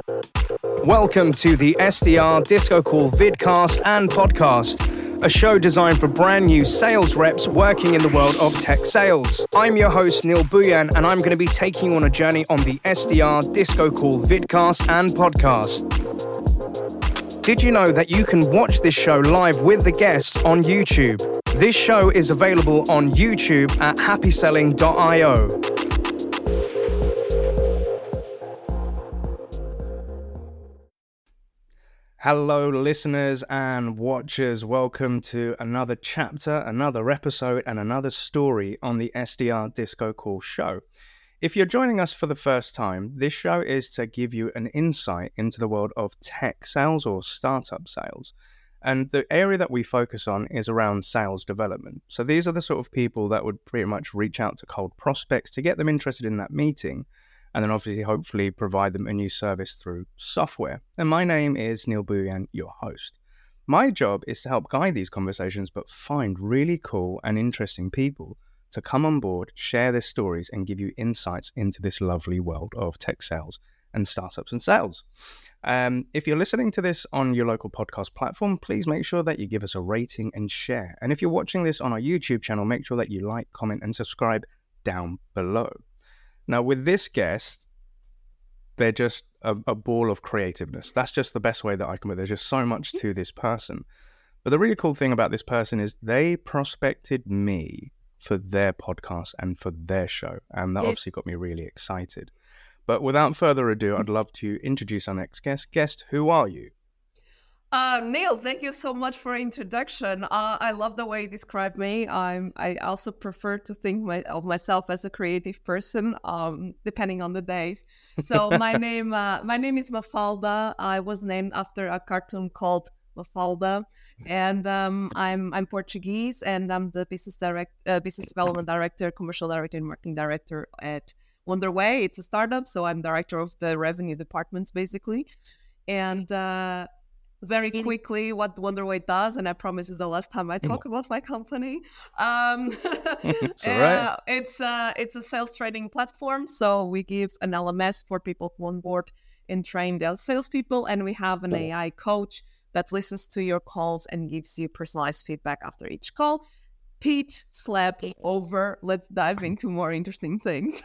Welcome to the SDR Disco Call vidcast and podcast, a show designed for brand new sales reps working in the world of tech sales. I'm your host, Neil Buyan, and I'm going to be taking you on a journey on the SDR Disco Call vidcast and podcast. Did you know that you can watch this show live with the guests on YouTube? This show is available on YouTube at happyselling.io. Hello, listeners and watchers. Welcome to another chapter, another episode, and another story on the SDR Disco Call show. If you're joining us for the first time, this show is to give you an insight into the world of tech sales or startup sales. And the area that we focus on is around sales development. So these are the sort of people that would pretty much reach out to cold prospects to get them interested in that meeting, and then obviously hopefully provide them a new service through software. And my name is Neil Buyan, your host. My job is to help guide these conversations, but find really cool and interesting people to come on board, share their stories, and give you insights into this lovely world of tech sales and startups and sales. If you're listening to this on your local podcast platform, please make sure that you give us a rating and share. And if you're watching this on our YouTube channel, make sure that you like, comment, and subscribe down below. Now, with this guest, they're just a ball of creativeness. That's just the best way that I can put it. There's just so much to this person. But the really cool thing about this person is they prospected me for their podcast and for their show. And that obviously got me really excited. But without further ado, I'd love to introduce our next guest. Guest, who are you? Neil, thank you so much for introduction. I love the way you described me. I also prefer to think of myself as a creative person, depending on the days. So my name is Mafalda. I was named after a cartoon called Mafalda, and I'm Portuguese, and I'm the business development director, commercial director, and marketing director at Wonderway. It's a startup, so I'm director of the revenue departments, basically, and. Very quickly, what Wonderway does, and I promise it's the last time I talk about my company. It's all right. It's a sales training platform, so we give an LMS for people to onboard and train their salespeople, and we have an AI coach that listens to your calls and gives you personalized feedback after each call. Pitch, slap, over. Let's dive into more interesting things.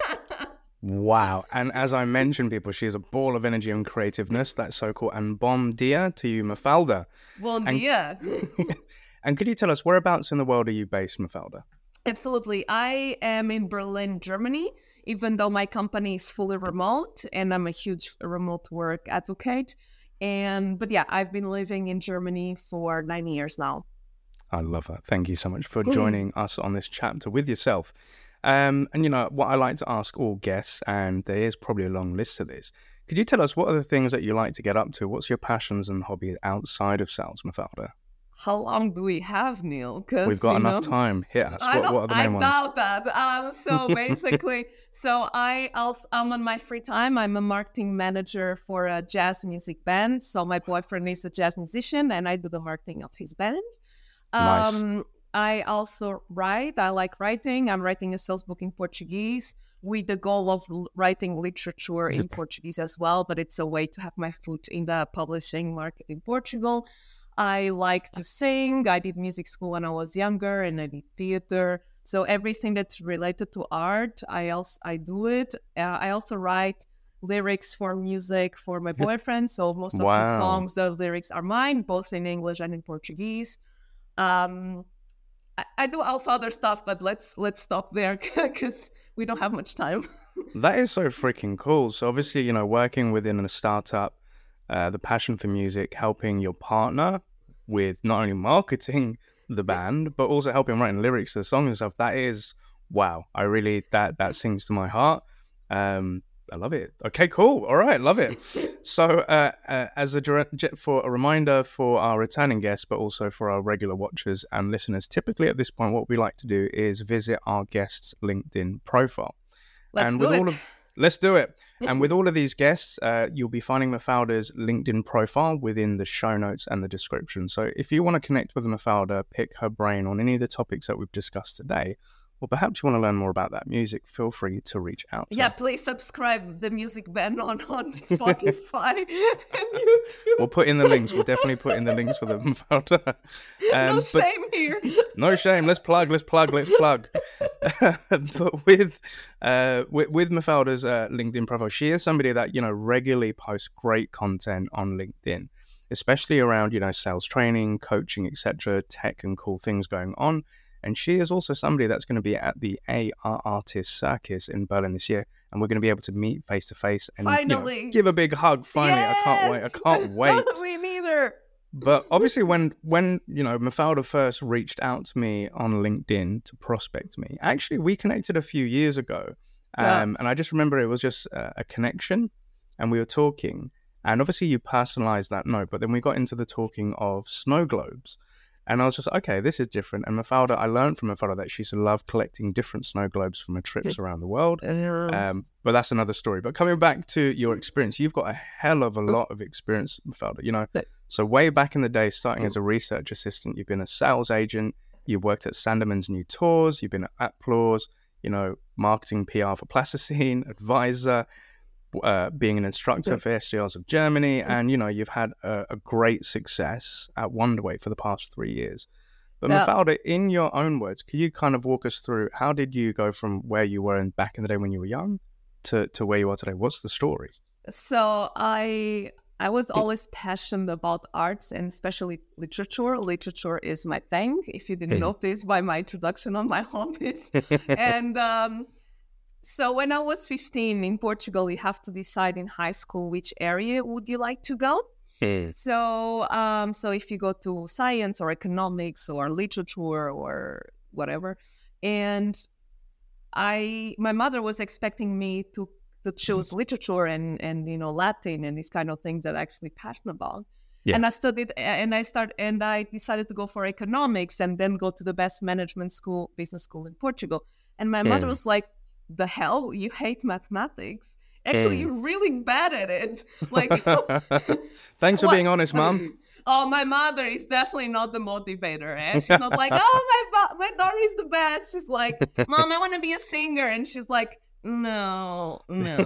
Wow. And as I mentioned, people, she's a ball of energy and creativeness. That's so cool. And bon dia to you, Mafalda. Bon dia. And could you tell us, whereabouts in the world are you based, Mafalda? Absolutely. I am in Berlin, Germany, even though my company is fully remote, and I'm a huge remote work advocate. But yeah, I've been living in Germany for 9 years now. I love that. Thank you so much for joining us on this chapter with yourself. And you know, what I like to ask all guests, and there is probably a long list to this, could you tell us what are the things that you like to get up to? What's your passions and hobbies outside of sales, Mafalda? How long do we have, Neil? We've got enough time. Hit us. What are the main ones? I doubt that. So basically, I'm on my free time. I'm a marketing manager for a jazz music band. So my boyfriend is a jazz musician, and I do the marketing of his band. Nice. I also write. I like writing. I'm writing a sales book in Portuguese with the goal of writing literature in Portuguese as well, but it's a way to have my foot in the publishing market in Portugal. I like to sing. I did music school when I was younger, and I did theater. So everything that's related to art, I do it. I also write lyrics for music for my boyfriend. So most of the songs, the lyrics are mine, both in English and in Portuguese. I do also other stuff, but let's stop there because we don't have much time. That is so freaking cool. So obviously, you know, working within a startup, the passion for music, helping your partner with not only marketing the band, but also helping writing lyrics to the song and stuff. that is, wow. I really, that sings to my heart. I love it. Okay, cool. All right, love it. So as for a reminder for our returning guests, but also for our regular watchers and listeners, typically at this point, what we like to do is visit our guest's LinkedIn profile. Let's do it. And with all of these guests, you'll be finding Mafalda's LinkedIn profile within the show notes and the description. So if you want to connect with Mafalda, pick her brain on any of the topics that we've discussed today, or perhaps you want to learn more about that music, feel free to reach out to Yeah, her. please subscribe the Music Band on Spotify and YouTube. We'll put in the links. We'll definitely put in the links for them. No shame here. No shame. Let's plug. But with Mafalda's LinkedIn profile, she is somebody that, you know, regularly posts great content on LinkedIn, especially around, you know, sales training, coaching, etc., tech and cool things going on. And she is also somebody that's going to be at the AR Artist Circus in Berlin this year, and we're going to be able to meet face to face and finally, you know, give a big hug. Finally, yes! I can't wait. Me neither. But obviously, when you know, Mafalda first reached out to me on LinkedIn to prospect me, actually we connected a few years ago, and I just remember it was just a connection, and we were talking, and obviously you personalized that note, but then we got into the talking of snow globes. And I was just, okay, this is different. And Mafalda, I learned from Mafalda that she used to love collecting different snow globes from her trips around the world. But that's another story. But coming back to your experience, you've got a hell of a lot of experience, Mafalda. You know, so way back in the day, starting as a research assistant, you've been a sales agent, you've worked at Sandeman's New Tours, you've been at Applause, you know, marketing PR for Plasticine, advisor, being an instructor for SDRs of Germany, and you know, you've had a great success at Wonderway for the past 3 years. But Mafalda, in your own words, could you kind of walk us through how did you go from where you were back in the day when you were young to where you are today? What's the story? So I was always passionate about arts and especially literature. Literature is my thing, if you didn't notice by my introduction on my hobbies. And so when I was 15 in Portugal, you have to decide in high school which area would you like to go. So if you go to science or economics or literature or whatever, and my mother was expecting me to choose literature and you know, Latin and these kind of things that I'm actually passionate about. Yeah. And I studied and I decided to go for economics and then go to the best management school, business school in Portugal. And my mother was like, the hell, you hate mathematics? Actually, you're really bad at it. Like, thanks for being honest, Mom. Oh, my mother is definitely not the motivator. Eh? She's not like, oh, my daughter is the best. She's like, Mom, I want to be a singer. And she's like, no.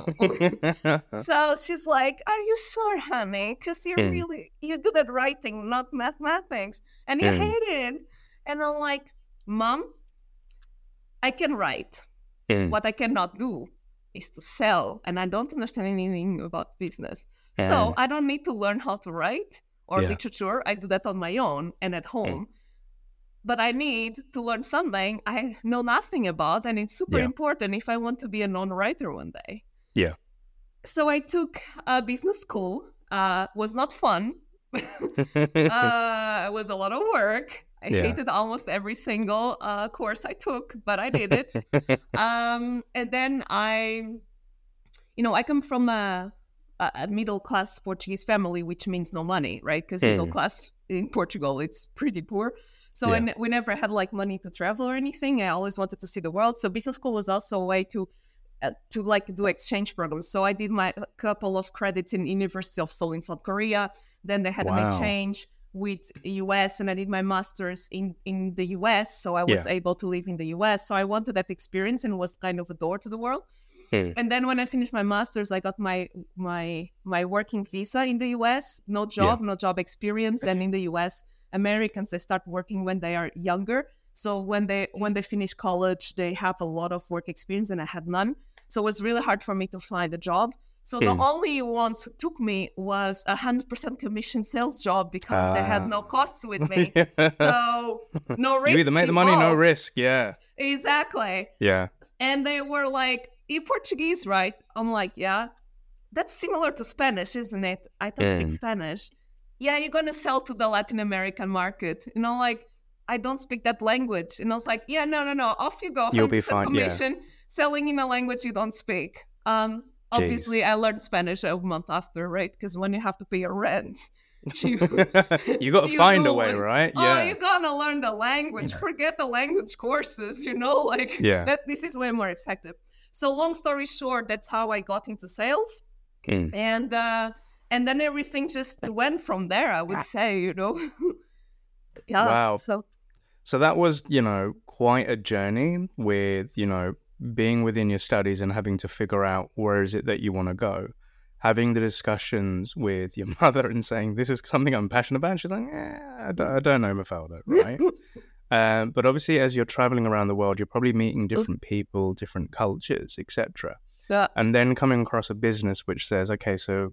So she's like, are you sure, honey? Because you're good at writing, not mathematics. And you hate it. And I'm like, Mom, I can write. What I cannot do is to sell, and I don't understand anything about business. So I don't need to learn how to write or literature. I do that on my own and at home. But I need to learn something I know nothing about, and it's super important if I want to be a non-writer one day. Yeah. So I took a business school. Was not fun. It was a lot of work. I hated almost every single course I took, but I did it. And then I come from a middle-class Portuguese family, which means no money, right? Because middle class in Portugal, it's pretty poor. So we never had like money to travel or anything. I always wanted to see the world. So business school was also a way to like do exchange programs. So I did my couple of credits in University of Seoul in South Korea. Then they had an exchange with US, and I did my master's in the US, so I was able to live in the US. So I wanted that experience and was kind of a door to the world. And then when I finished my master's, I got my working visa in the US. No job experience. And in the US, Americans, they start working when they are younger. So when they finish college, they have a lot of work experience, and I had none. So it was really hard for me to find a job. So the only ones who took me was 100% commission sales job because they had no costs with me. So no risk. You either make the money, no risk. Yeah. Exactly. Yeah. And they were like, "You're Portuguese, right?" I'm like, "Yeah." That's similar to Spanish, isn't it? I don't speak Spanish. Yeah, you're gonna sell to the Latin American market. You know, like, I don't speak that language. And I was like, "Yeah, no. Off you go. You'll be fine. Commission, selling in a language you don't speak." Obviously, I learned Spanish a month after, right? Because when you have to pay your rent, you got to find a way, right? Yeah. You're gonna learn the language. Forget the language courses. This is way more effective. So long story short, that's how I got into sales, and then everything just went from there. I would say, Wow. So that was, quite a journey with, being within your studies and having to figure out where is it that you want to go. Having the discussions with your mother and saying, this is something I'm passionate about. And she's like, I don't know, Mafalda, right? But obviously, as you're traveling around the world, you're probably meeting different people, different cultures, etc. Yeah. And then coming across a business which says, okay, so,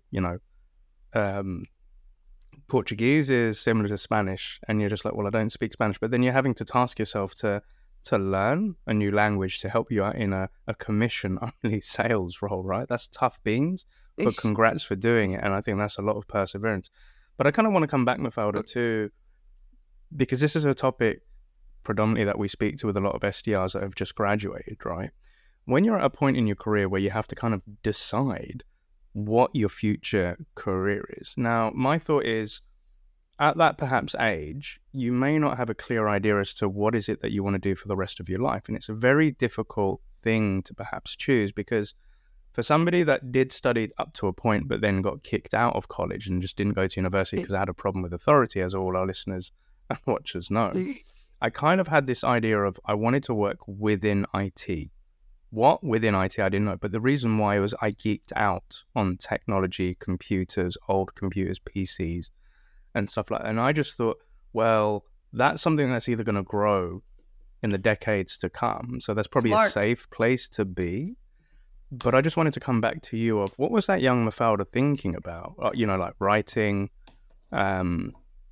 Portuguese is similar to Spanish. And you're just like, well, I don't speak Spanish. But then you're having to task yourself to learn a new language to help you out in a commission-only sales role, right? That's tough beans. But congrats for doing it. And I think that's a lot of perseverance. But I kind of want to come back, Mafalda, to, because this is a topic predominantly that we speak to with a lot of SDRs that have just graduated, right? When you're at a point in your career where you have to kind of decide what your future career is. Now, my thought is, at that perhaps age, you may not have a clear idea as to what is it that you want to do for the rest of your life. And it's a very difficult thing to perhaps choose, because for somebody that did study up to a point but then got kicked out of college and just didn't go to university because I had a problem with authority, as all our listeners and watchers know, I kind of had this idea of I wanted to work within IT. What within IT, I didn't know. But the reason why was I geeked out on technology, computers, old computers, PCs, and stuff like that. And I just thought, well, that's something that's either going to grow in the decades to come. So that's probably a safe place to be. But I just wanted to come back to you of what was that young Mafalda thinking about, like writing and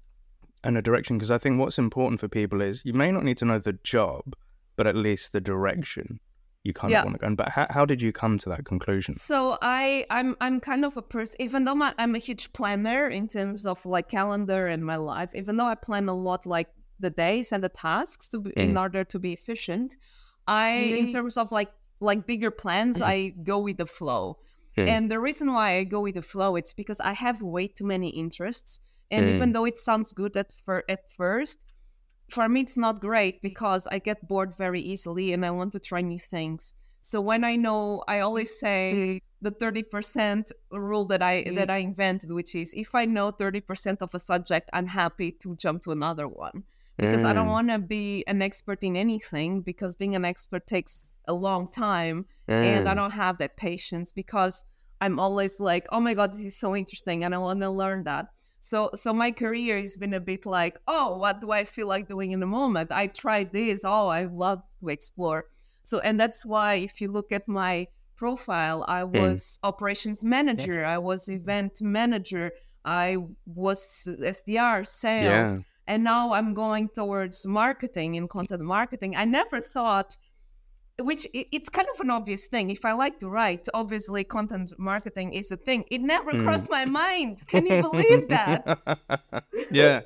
a direction? Because I think what's important for people is you may not need to know the job, but at least the direction you kind of want to go in. But how did you come to that conclusion? So I'm kind of a person, even though I'm a huge planner in terms of like calendar and my life, even though I plan a lot like the days and the tasks in order to be efficient, in terms of like bigger plans, I go with the flow. And the reason why I go with the flow, it's because I have way too many interests. And even though it sounds good at first, for me, it's not great because I get bored very easily and I want to try new things. So when I always say the 30% rule that I invented, which is if I know 30% of a subject, I'm happy to jump to another one. Because I don't want to be an expert in anything, because being an expert takes a long time and I don't have that patience, because I'm always like, oh my God, this is so interesting and I want to learn that. So my career has been a bit like, oh, what do I feel like doing in the moment? I tried this. Oh, I love to explore. So, and that's why if you look at my profile, I was operations manager. I was event manager. I was SDR, sales. Yeah. And now I'm going towards marketing and content marketing. I never thought, which it's kind of an obvious thing. If I like to write, obviously content marketing is a thing. It never crossed my mind. Can you believe that? Yeah.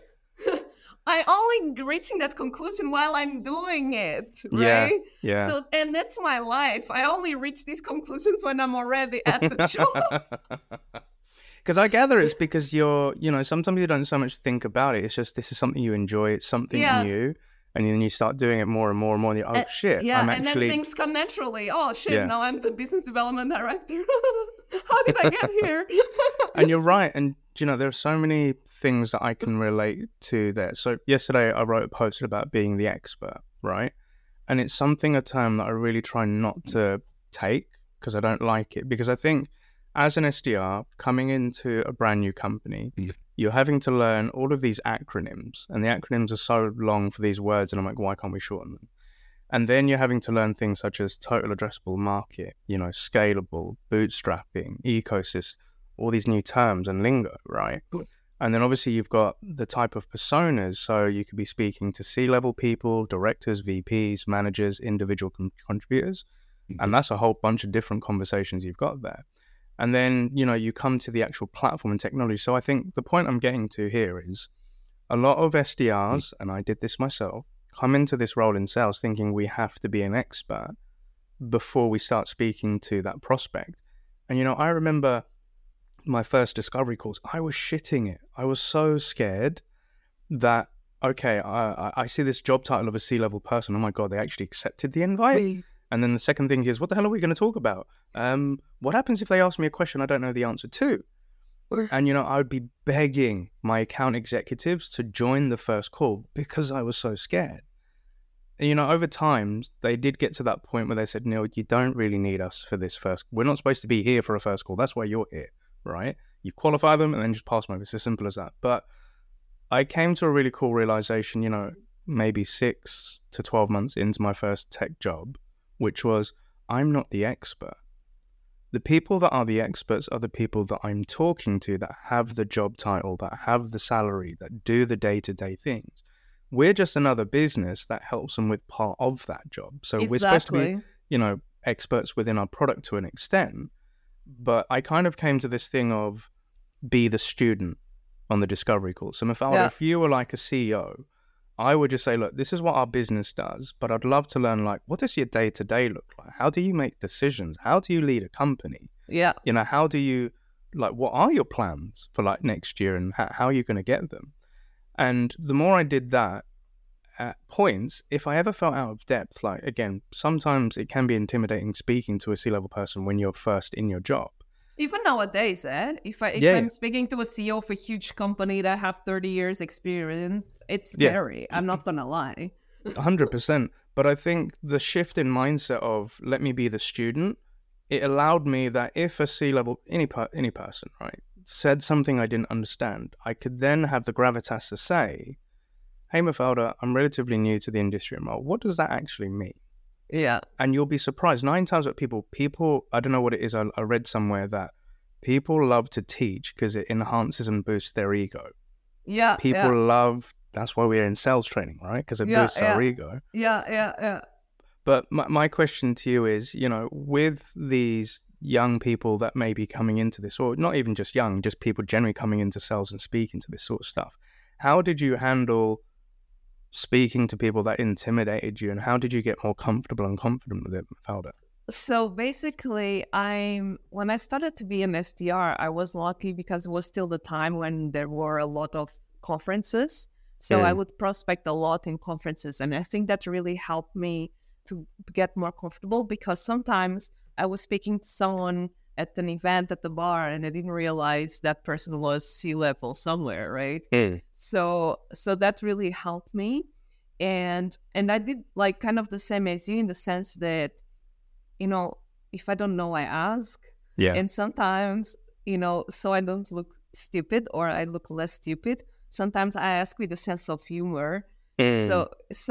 I only reaching that conclusion while I'm doing it, right? Yeah. So, and that's my life. I only reach these conclusions when I'm already at the job. Because I gather it's because you're, sometimes you don't so much think about it. It's just, this is something you enjoy. It's something new. And then you start doing it more and more and more. And you're, shit. Yeah, and then things come naturally. Oh, shit, now I'm the business development director. How did I get here? And you're right. And, there are so many things that I can relate to there. So yesterday I wrote a post about being the expert, right? And it's a term that I really try not to take because I don't like it. Because I think as an SDR, coming into a brand new company, you're having to learn all of these acronyms, and the acronyms are so long for these words, and I'm like, why can't we shorten them? And then you're having to learn things such as total addressable market, scalable, bootstrapping, ecosystem, all these new terms and lingo, right? And then obviously you've got the type of personas, so you could be speaking to C-level people, directors, VPs, managers, individual contributors, and that's a whole bunch of different conversations you've got there. And then, you come to the actual platform and technology. So I think the point I'm getting to here is a lot of SDRs, and I did this myself, come into this role in sales thinking we have to be an expert before we start speaking to that prospect. And, I remember my first discovery calls, I was shitting it. I was so scared that, okay, I see this job title of a C-level person. Oh my God, they actually accepted the invite. And then the second thing is, what the hell are we going to talk about? What happens if they ask me a question I don't know the answer to? And, I would be begging my account executives to join the first call because I was so scared. over time, they did get to that point where they said, Neil, you don't really need us for this first. We're not supposed to be here for a first call. That's why you're here, right? You qualify them and then just pass them over. It's as simple as that. But I came to a really cool realization, maybe 6 to 12 months into my first tech job, which was I'm not the expert. The people that are the experts are the people that I'm talking to that have the job title, that have the salary, that do the day-to-day things. We're just another business that helps them with part of that job. So We're supposed to be, experts within our product to an extent. But I kind of came to this thing of be the student on the discovery call. So Mafalda, if you were like a CEO, I would just say, look, this is what our business does, but I'd love to learn, like, what does your day-to-day look like? How do you make decisions? How do you lead a company? Yeah. How do you, like, what are your plans for, like, next year and how are you going to get them? And the more I did that, at points, if I ever felt out of depth, like, again, sometimes it can be intimidating speaking to a C-level person when you're first in your job. Even nowadays, if I'm speaking to a CEO of a huge company that have 30 years experience, it's scary. Yeah. I'm not going to lie. 100%. But I think the shift in mindset of let me be the student, it allowed me that if a C-level, any person, right, said something I didn't understand, I could then have the gravitas to say, hey, Mafalda, I'm relatively new to the industry. What does that actually mean? Yeah. And you'll be surprised. 9 times what people, I don't know what it is. I read somewhere that people love to teach because it enhances and boosts their ego. Yeah. People love, that's why we're in sales training, right? Because it boosts our ego. Yeah. But my question to you is, with these young people that may be coming into this, or not even just young, just people generally coming into sales and speaking to this sort of stuff, how did you handle speaking to people that intimidated you, and how did you get more comfortable and confident with it, Mafalda? So basically, when I started to be an SDR, I was lucky because it was still the time when there were a lot of conferences. So I would prospect a lot in conferences, and I think that really helped me to get more comfortable, because sometimes I was speaking to someone at an event at the bar and I didn't realize that person was C-level somewhere, right? So that really helped me. And I did like kind of the same as you in the sense that, if I don't know, I ask. Yeah. And sometimes, so I don't look stupid or I look less stupid, sometimes I ask with a sense of humor. So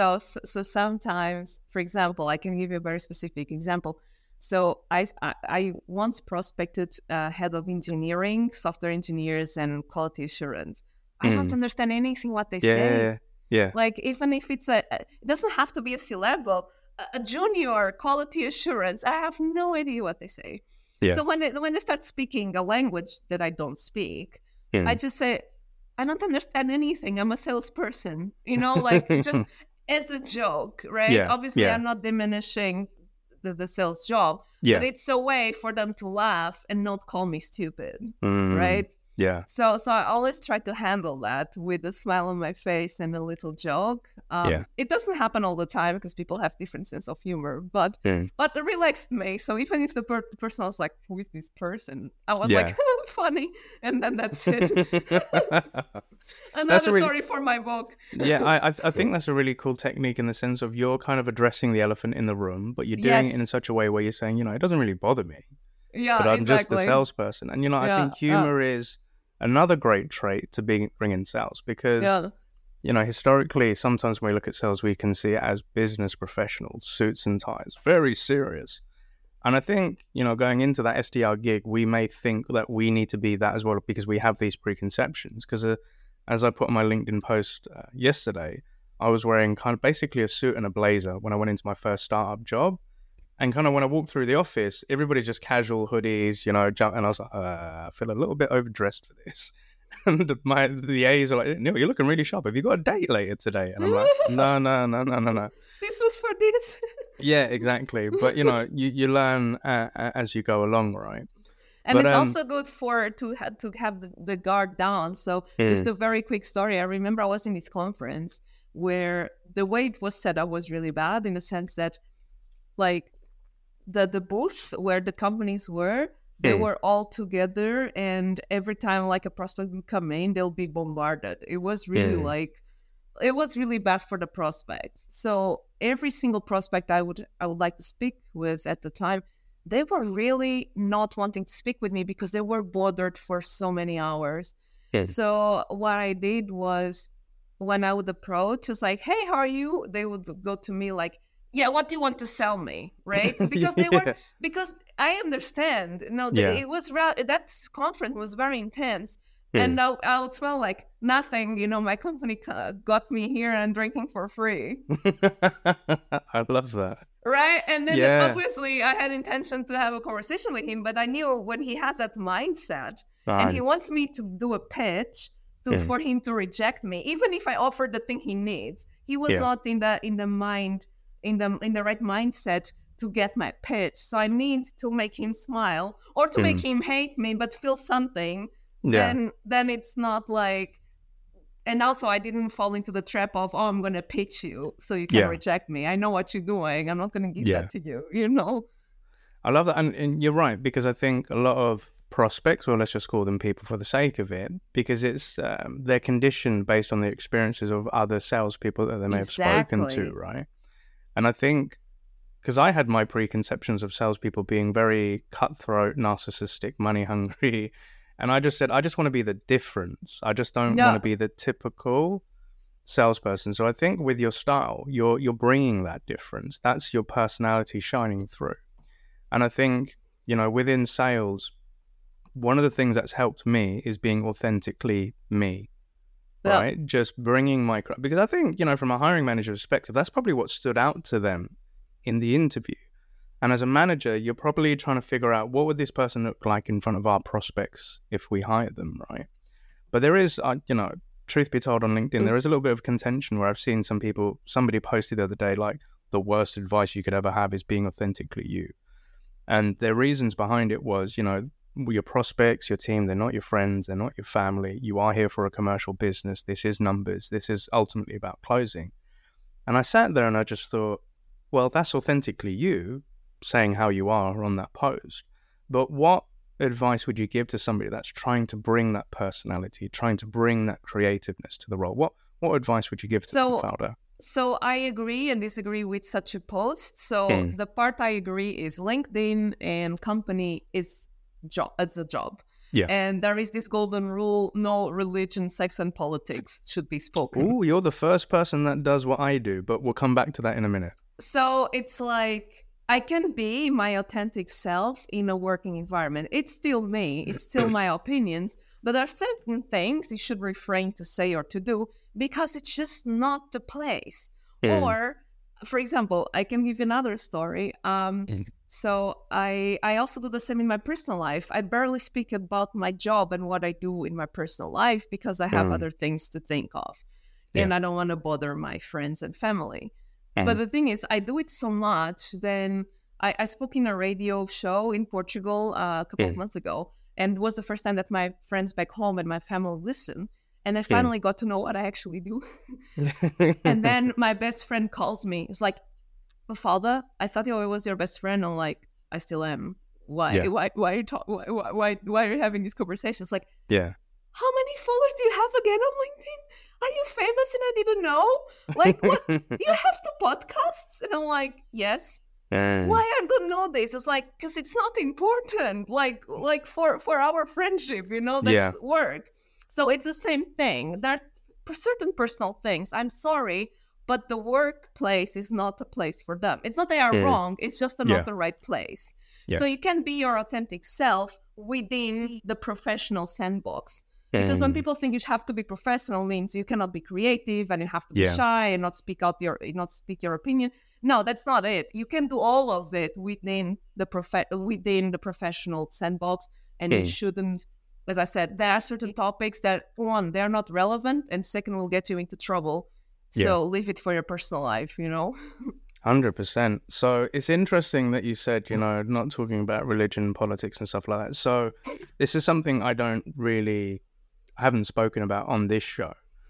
sometimes, for example, I can give you a very specific example. So I once prospected head of engineering, software engineers, and quality assurance. I don't understand anything what they say. Yeah. Like, even if it's it doesn't have to be a C-level, a junior quality assurance, I have no idea what they say. Yeah. So when they start speaking a language that I don't speak, I just say, I don't understand anything. I'm a salesperson, like just as a joke, right? Yeah. Obviously, I'm not diminishing the sales job, but it's a way for them to laugh and not call me stupid, right? Yeah. So I always try to handle that with a smile on my face and a little joke. It doesn't happen all the time because people have different sense of humor, but it relaxed me. So even if the person was like, who is this person? I was like, funny. And then that's it. Another story for my book. I think that's a really cool technique in the sense of you're kind of addressing the elephant in the room, but you're doing it in such a way where you're saying, it doesn't really bother me. Yeah, but I'm just the salesperson. And, I think humor is another great trait to bring in sales because, historically, sometimes when we look at sales, we can see it as business professionals, suits and ties, very serious. And I think, going into that SDR gig, we may think that we need to be that as well because we have these preconceptions. Because as I put on my LinkedIn post yesterday, I was wearing kind of basically a suit and a blazer when I went into my first startup job. And kind of when I walked through the office, everybody's just casual hoodies, and I was like, I feel a little bit overdressed for this. And the A's are like, Neil, you're looking really sharp. Have you got a date later today? And I'm like, no. This was for this. Yeah, exactly. But, you learn as you go along, right? And it's also good to have the guard down. So just a very quick story. I remember I was in this conference where the way it was set up was really bad in the sense that, like, the booth where the companies were, they were all together, and every time like a prospect would come in, they'll be bombarded. It was really like it was really bad for the prospects. So every single prospect I would like to speak with at the time, they were really not wanting to speak with me because they were bothered for so many hours. Yes. So what I did was, when I would approach, it's like, hey, how are you? They would go to me like, yeah, what do you want to sell me? Right? Because because I understand. It was that conference was very intense. And I would smell like nothing. My company got me here and drinking for free. I love that. Right? And then obviously I had intention to have a conversation with him, but I knew when he has that mindset and he wants me to do a pitch for him to reject me, even if I offered the thing he needs, he was not in the right mindset to get my pitch. So I need to make him smile or to make him hate me, but feel something. Then it's not like, and also I didn't fall into the trap of, I'm going to pitch you so you can reject me. I know what you're doing. I'm not going to give that to you, I love that. And you're right, because I think a lot of prospects, or let's just call them people for the sake of it, because it's they're conditioned based on the experiences of other salespeople that they may have spoken to, right? And I think, because I had my preconceptions of salespeople being very cutthroat, narcissistic, money hungry. And I just said, I just want to be the difference. I just don't want to be the typical salesperson. So I think with your style, you're bringing that difference. That's your personality shining through. And I think, within sales, one of the things that's helped me is being authentically me, right? Just bringing because I think, from a hiring manager perspective, that's probably what stood out to them in the interview. And as a manager, you're probably trying to figure out, what would this person look like in front of our prospects if we hire them, right? But there is, truth be told, on LinkedIn, there is a little bit of contention where I've seen somebody posted the other day, like, the worst advice you could ever have is being authentically you. And their reasons behind it was, your prospects, your team, they're not your friends, they're not your family. You are here for a commercial business. This is numbers. This is ultimately about closing. And I sat there and I just thought, well, that's authentically you, saying how you are on that post. But what advice would you give to somebody that's trying to bring that personality, trying to bring that creativeness to the role? What advice would you give to the founder? So I agree and disagree with such a post. So the part I agree is LinkedIn and company is a job. Yeah. And there is this golden rule: no religion, sex, and politics should be spoken. Ooh, you're the first person that does what I do, but we'll come back to that in a minute. So it's like, I can be my authentic self in a working environment. It's still me. It's still my opinions. But there are certain things you should refrain to say or to do because it's just not the place. Or, for example, I can give you another story. So I also do the same in my personal life. I barely speak about my job and what I do in my personal life because I have other things to think of. And I don't want to bother my friends and family. But the thing is, I do it so much. Then I spoke in a radio show in Portugal a couple of months ago. And it was the first time that my friends back home and my family listened. And I finally got to know what I actually do. And then my best friend calls me. It's like, Mafalda, I thought I was your best friend. I'm like, I still am. Why are you having these conversations? Like, how many followers do you have again on LinkedIn? Are you famous and I didn't know? Like, what? Do you have the podcasts? And I'm like, yes. Why I don't know this? It's like, because it's not important. Like for our friendship, that's work. So it's the same thing. There are certain personal things. I'm sorry, but the workplace is not a place for them. It's not they are wrong. It's just not the right place. So you can be your authentic self within the professional sandbox. Because when people think you have to be professional, means you cannot be creative and you have to be shy and not speak your opinion. No, that's not it. You can do all of it within the professional sandbox, and you shouldn't. As I said, there are certain topics that, one, they're not relevant, and second, will get you into trouble. So leave it for your personal life, 100%. So it's interesting that you said, not talking about religion, politics and stuff like that. So this is something I haven't spoken about on this show.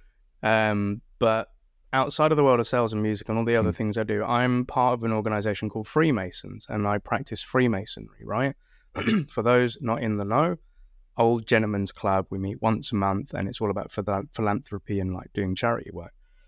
But outside of the world of sales and music and all the other things I do, I'm part of an organization called Freemasons, and I practice Freemasonry, right? For those not in the know, old gentlemen's club. We meet once a month, and it's all about philanthropy and like doing charity work.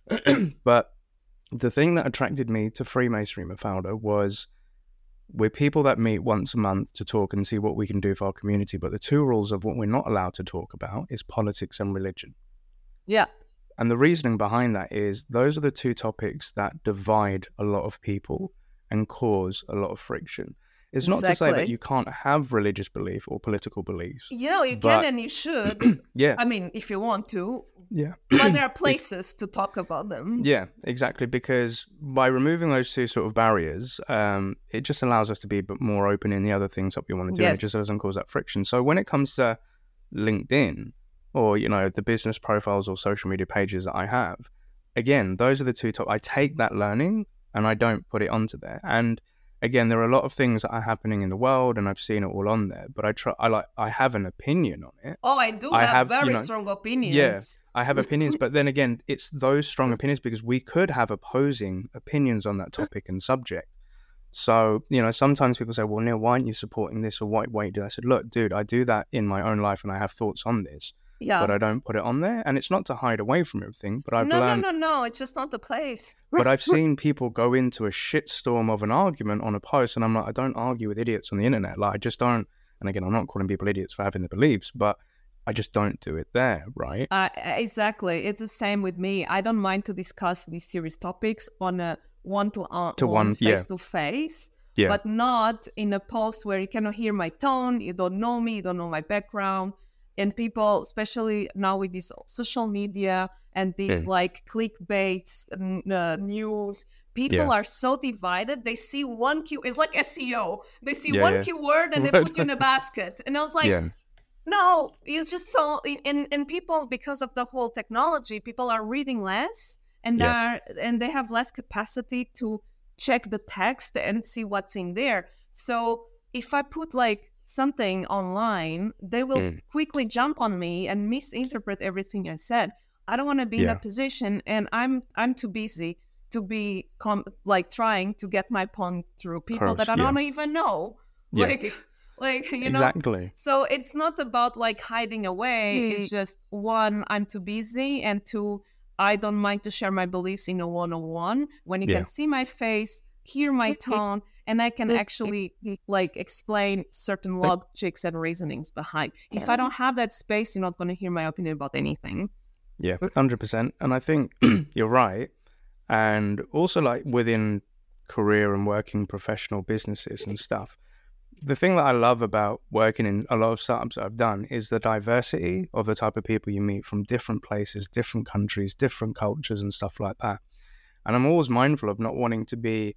But the thing that attracted me to Freemasonry, Mafalda, was we're people that meet once a month to talk and see what we can do for our community. But the two rules of what we're not allowed to talk about is politics and religion. Yeah. And the reasoning behind that is those are the two topics that divide a lot of people and cause a lot of friction. It's not to say that you can't have religious belief or political beliefs. You can and you should. Yeah. I mean, if you want to. Yeah. But there are places to talk about them. Yeah, exactly. Because by removing those two sort of barriers, it just allows us to be a bit more open in the other things that we want to do. Yes. And it just doesn't cause that friction. So when it comes to LinkedIn or, the business profiles or social media pages that I have, again, those are the two top. I take that learning and I don't put it onto there. And again, there are a lot of things that are happening in the world, and I've seen it all on there. But I have an opinion on it. Oh, I have very strong opinions. Yeah, I have opinions. But then again, it's those strong opinions because we could have opposing opinions on that topic and subject. So, sometimes people say, well, Neil, why aren't you supporting this, or why you do that? I said, look, dude, I do that in my own life and I have thoughts on this. Yeah. But I don't put it on there. And it's not to hide away from everything, but I've learned... No, it's just not the place. But I've seen people go into a shitstorm of an argument on a post, and I'm like, I don't argue with idiots on the internet. Like, I just don't... And again, I'm not calling people idiots for having the beliefs, but I just don't do it there, right? Exactly. It's the same with me. I don't mind to discuss these serious topics on a one-to-one, face-to-face. Yeah. But not in a post where you cannot hear my tone, you don't know me, you don't know my background. And people, especially now with this social media and this like clickbait news, people are so divided. They see one it's like SEO. They see one keyword and they put you in a basket. And I was like, no, it's just so. And people, because of the whole technology, people are reading less and they have less capacity to check the text and see what's in there. So if I put like something online, they will quickly jump on me and misinterpret everything I said. I don't want to be in that position, and I'm too busy to be trying to get my point through people that I don't even know. Exactly. So it's not about like hiding away. It's just one, I'm too busy, and two, I don't mind to share my beliefs in a one-on-one when you can see my face, hear my tone, and I can actually explain certain logics and reasonings behind. If I don't have that space, you're not going to hear my opinion about anything. Yeah, 100%. And I think you're right. And also like within career and working professional businesses and stuff, the thing that I love about working in a lot of startups that I've done is the diversity of the type of people you meet from different places, different countries, different cultures and stuff like that. And I'm always mindful of not wanting to be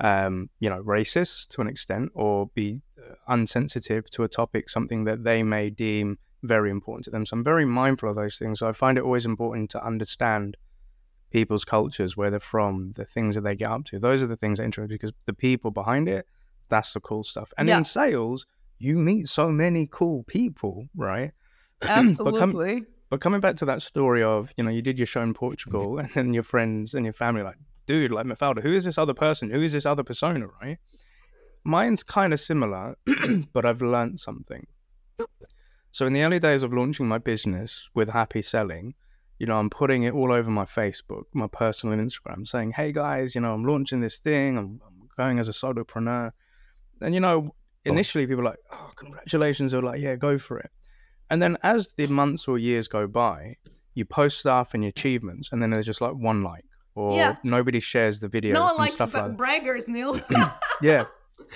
racist to an extent, or be unsensitive to a topic, something that they may deem very important to them. So I'm very mindful of those things. So I find it always important to understand people's cultures, where they're from, the things that they get up to. Those are the things that interest me, because the people behind it, that's the cool stuff. And in sales, you meet so many cool people, right? Absolutely. But coming back to that story of, you did your show in Portugal and then your friends and your family like, dude, like Mafalda, who is this other person? Who is this other persona, right? Mine's kind of similar, but I've learned something. So in the early days of launching my business with Happy Selling, I'm putting it all over my Facebook, my personal Instagram, saying, hey guys, I'm launching this thing. I'm going as a solopreneur. And, initially people are like, oh, congratulations. They're like, yeah, go for it. And then as the months or years go by, you post stuff and your achievements, and then there's just like one like, or nobody shares the video. No one and likes stuff like braggers, Neil. Yeah.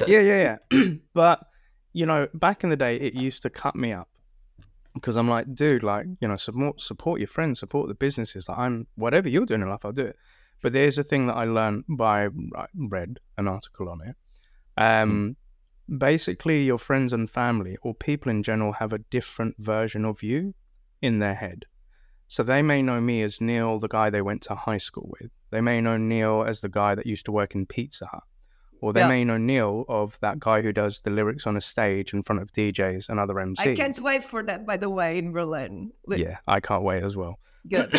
But, back in the day, it used to cut me up, because I'm like, dude, support your friends, support the businesses. Like, whatever you're doing in life, I'll do it. But there's a thing that I learned I read an article on it. Basically, your friends and family, or people in general, have a different version of you in their head. So they may know me as Neil, the guy they went to high school with. They may know Neil as the guy that used to work in Pizza Hut. Or they may know Neil of that guy who does the lyrics on a stage in front of DJs and other MCs. I can't wait for that, by the way, in Berlin. Yeah, I can't wait as well. Good.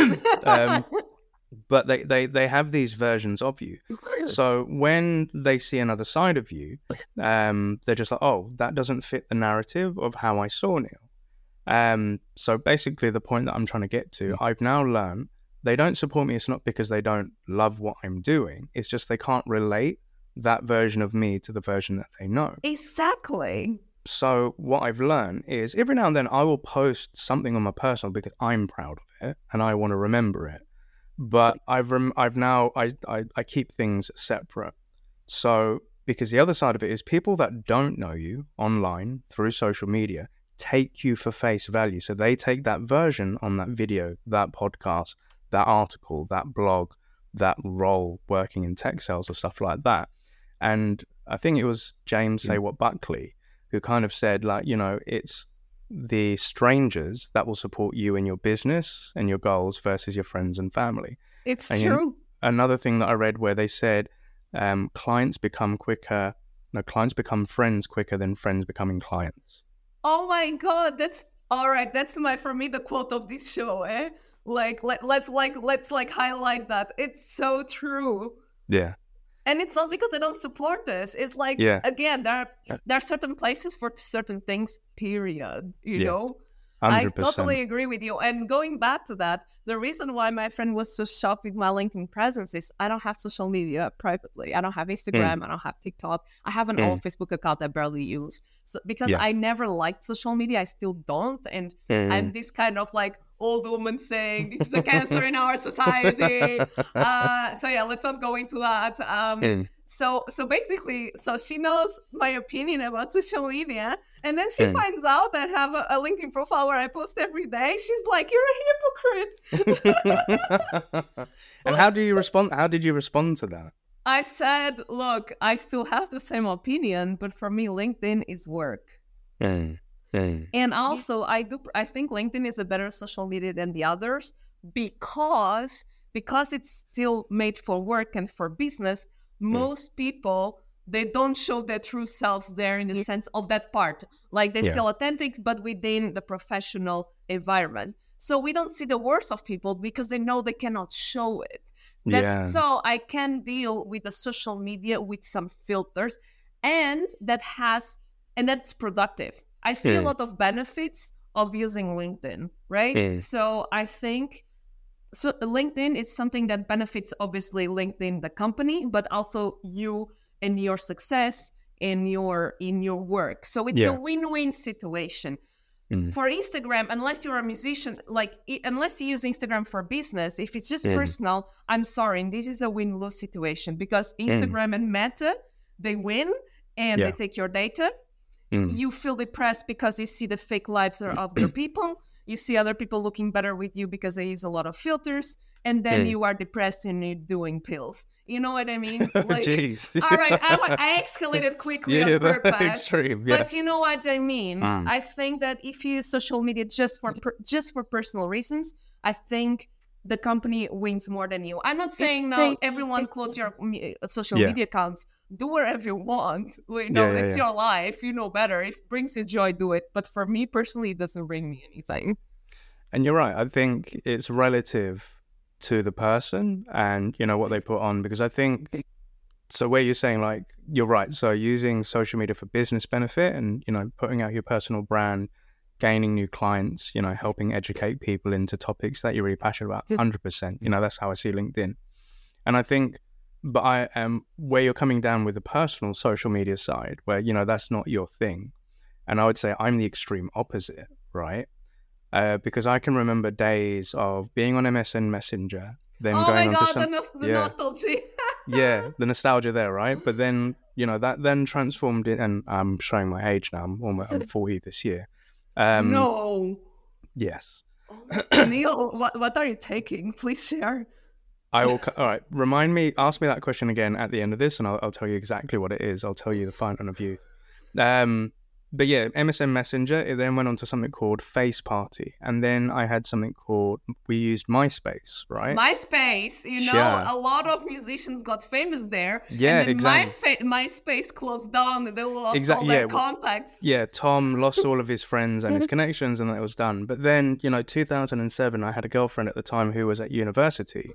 But they have these versions of you. So when they see another side of you, they're just like, oh, that doesn't fit the narrative of how I saw Neil. So basically the point that I'm trying to get to, I've now learned they don't support me, it's not because they don't love what I'm doing. It's just they can't relate that version of me to the version that they know. Exactly. So what I've learned is every now and then I will post something on my personal because I'm proud of it and I want to remember it. But I keep things separate. So because the other side of it is people that don't know you online through social media take you for face value. So they take that version on that video, that podcast, that article, that blog, that role working in tech sales or stuff like that. And I think it was James Buckley who kind of said, like, you know, it's the strangers that will support you in your business and your goals versus your friends and family. It's true. Another thing that I read where they said clients become friends quicker than friends becoming clients. Oh my God, that's all right. That's for me the quote of this show, eh? Let's highlight that. It's so true. Yeah. And it's not because they don't support us. It's like, again, there are certain places for certain things, period. You know? 100%. I totally agree with you. And going back to that, the reason why my friend was so shocked with my LinkedIn presence is I don't have social media privately. I don't have Instagram. I don't have TikTok. I have an old Facebook account I barely use. So because I never liked social media, I still don't. And I'm this kind of like old woman saying this is a cancer in our society. Let's not go into that. So basically, she knows my opinion about social media, and then she finds out that I have a LinkedIn profile where I post every day. She's like, "You're a hypocrite." And how did you respond to that? I said, "Look, I still have the same opinion, but for me, LinkedIn is work." And also, I think LinkedIn is a better social media than the others because it's still made for work and for business. Most people, they don't show their true selves there in the sense of that part. Like they're still authentic, but within the professional environment. So we don't see the worst of people because they know they cannot show it. So I can deal with the social media with some filters, and that's productive. I see a lot of benefits of using LinkedIn, right? So I think LinkedIn is something that benefits, obviously, LinkedIn, the company, but also you and your success in your work. So it's a win-win situation. For Instagram, unless you're a musician, unless you use Instagram for business, if it's just personal, I'm sorry, and this is a win-lose situation because Instagram and Meta, they win and they take your data. You feel depressed because you see the fake lives of other people. You see other people looking better with you because they use a lot of filters. And then you are depressed and you're doing pills. You know what I mean? Like, jeez. All right, I escalated quickly on purpose. Extreme, But you know what I mean? I think that if you use social media just for personal reasons, I think the company wins more than you. I'm not saying now everyone close your social media accounts. Do whatever you want. It's your life. You know better. If it brings you joy, do it. But for me personally, it doesn't bring me anything. And you're right. I think it's relative to the person and, what they put on. Because I think, so where you're saying, like, you're right. So using social media for business benefit and, putting out your personal brand, gaining new clients, helping educate people into topics that you're really passionate about, 100%. That's how I see LinkedIn. And I think, but I am where you're coming down with the personal social media side, where, that's not your thing. And I would say I'm the extreme opposite, right? Because I can remember days of being on MSN Messenger, then going on to some... the nostalgia. The nostalgia there, right? But then, that then transformed it, and I'm showing my age now, I'm 40 this year. No. Yes. Neil, what are you taking? Please share. I will. All right. Ask me that question again at the end of this, and I'll tell you exactly what it is. I'll tell you the fountain of youth. But yeah, MSN Messenger, it then went on to something called Face Party. And then I had something called, we used MySpace, right? MySpace, a lot of musicians got famous there. Yeah, and then exactly. MySpace closed down and they lost all their contacts. Yeah, Tom lost all of his friends and his connections, and that was done. But then, 2007, I had a girlfriend at the time who was at university.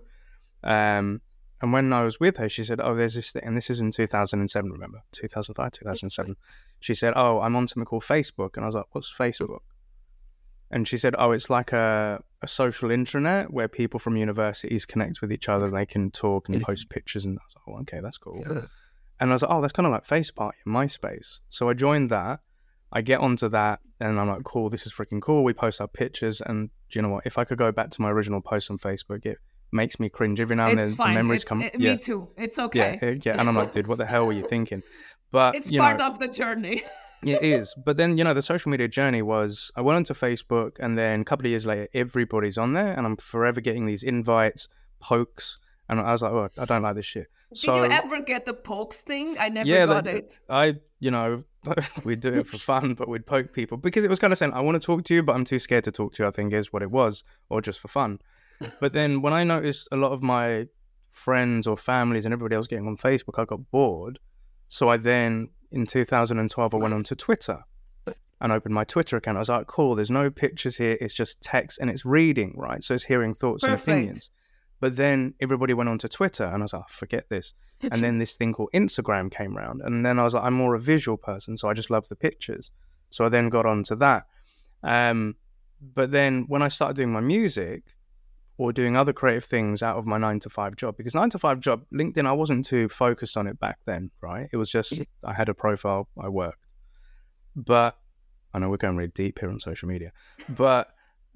And when I was with her, she said, oh, there's this thing, and this is in 2007, remember? 2005, 2007. She said, oh, I'm on something called Facebook. And I was like, what's Facebook? And she said, oh, it's like a social intranet where people from universities connect with each other. They can talk and post pictures. And I was like, oh, okay, that's cool. Yeah. And I was like, oh, that's kind of like FaceParty in MySpace. So I joined that. I get onto that and I'm like, cool, this is freaking cool. We post our pictures. And do you know what? If I could go back to my original post on Facebook, it makes me cringe every now and then. Fine. Memories come. Me too. It's okay. Yeah. And I'm like, dude, what the hell were you thinking? But it's part of the journey. It is. But then, the social media journey was, I went onto Facebook and then a couple of years later, everybody's on there and I'm forever getting these invites, pokes. And I was like, oh, I don't like this shit. Did you ever get the pokes thing? I never got it. We'd do it for fun, but we'd poke people because it was kind of saying, I want to talk to you, but I'm too scared to talk to you, I think is what it was, or just for fun. But then when I noticed a lot of my friends or families and everybody else getting on Facebook, I got bored. So I then, in 2012, I went onto Twitter and opened my Twitter account. I was like, cool, there's no pictures here. It's just text and it's reading, right? So it's hearing thoughts and opinions. But then everybody went onto Twitter and I was like, forget this. And then this thing called Instagram came around. And then I was like, I'm more a visual person, so I just love the pictures. So I then got onto that. But then when I started doing my music or doing other creative things out of my 9-to-5 job, because 9-to-5 job, LinkedIn, I wasn't too focused on it back then, right? It was just, I had a profile, I worked. But I know we're going really deep here on social media. But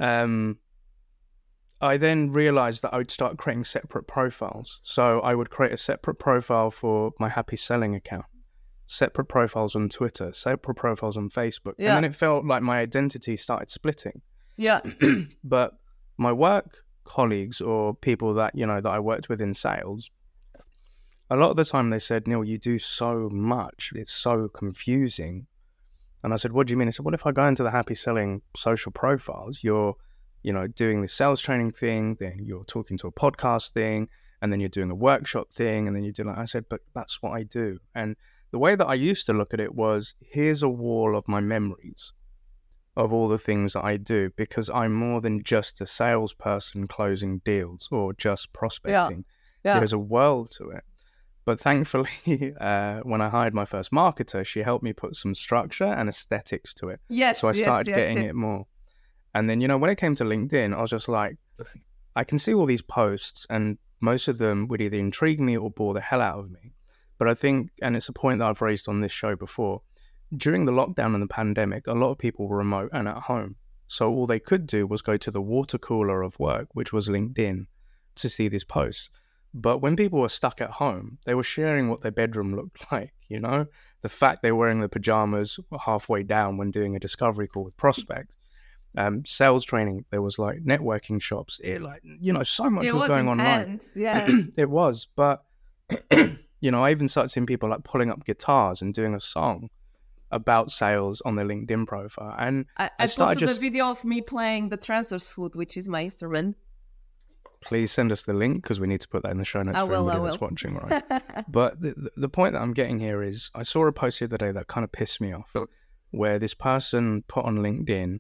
I then realized that I would start creating separate profiles. So I would create a separate profile for my Happy Selling account, separate profiles on Twitter, separate profiles on Facebook. Yeah. And then it felt like my identity started splitting. Yeah. But my work colleagues or people that, that I worked with in sales, a lot of the time they said, Neil, you do so much. It's so confusing. And I said, what do you mean? I said, well, if I go into the Happy Selling social profiles, you're doing the sales training thing, then you're talking to a podcast thing, and then you're doing a workshop thing, and then you do I said, but that's what I do. And the way that I used to look at it was, here's a wall of my memories of all the things that I do, because I'm more than just a salesperson closing deals or just prospecting. Yeah. There's a world to it. But thankfully, when I hired my first marketer, she helped me put some structure and aesthetics to it. Yes, so I started getting it more. And then, when it came to LinkedIn, I was just like, I can see all these posts and most of them would either intrigue me or bore the hell out of me. But I think, and it's a point that I've raised on this show before, during the lockdown and the pandemic, a lot of people were remote and at home. So all they could do was go to the water cooler of work, which was LinkedIn, to see these posts. But when people were stuck at home, they were sharing what their bedroom looked like, the fact they were wearing the pajamas halfway down when doing a discovery call with prospects. Sales training, there was like networking shops. So much was going on. Right? Yeah, it was. But I even started seeing people like pulling up guitars and doing a song about sales on their LinkedIn profile. And I posted a video of me playing the transverse flute, which is my instrument. Please send us the link because we need to put that in the show notes for anybody that's watching, right? But the point that I'm getting here is, I saw a post the other day that kind of pissed me off, where this person put on LinkedIn.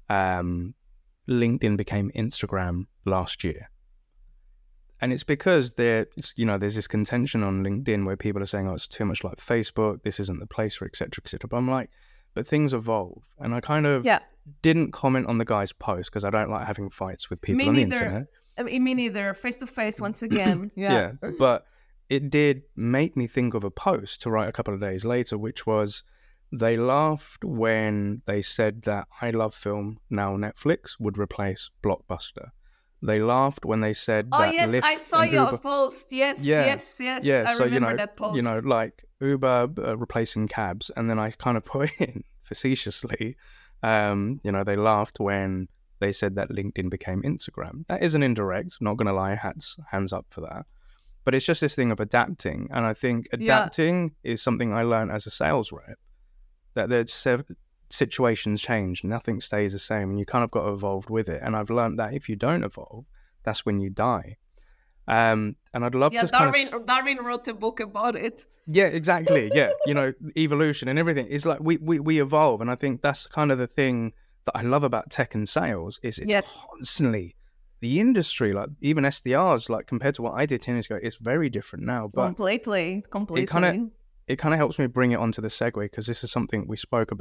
LinkedIn became Instagram last year. And it's because there's this contention on LinkedIn where people are saying, oh, it's too much like Facebook, this isn't the place for et cetera, et cetera. But I'm like, but things evolve. And I kind of didn't comment on the guy's post because I don't like having fights with people on the internet. Me neither. Face-to-face once again. Yeah. But it did make me think of a post to write a couple of days later, which was, they laughed when they said that I Love Film, now Netflix, would replace Blockbuster. They laughed when they said that Lyft I saw your post. Yes. Yeah, I so, remember that post. Like Uber replacing cabs. And then I kind of put in, facetiously, they laughed when they said that LinkedIn became Instagram. That isn't indirect, I'm not going to lie, hands up for that. But it's just this thing of adapting. And I think adapting is something I learned as a sales rep. That the situations change, nothing stays the same, and you kind of got evolved with it. And I've learned that if you don't evolve, that's when you die. And I'd love to Darwin wrote a book about it. Yeah, exactly. Yeah, evolution and everything. It's like we evolve, and I think that's kind of the thing that I love about tech and sales is it's constantly the industry, like even SDRs, like compared to what I did 10 years ago, it's very different now. But completely. It kind of helps me bring it onto the segue because this is something we spoke about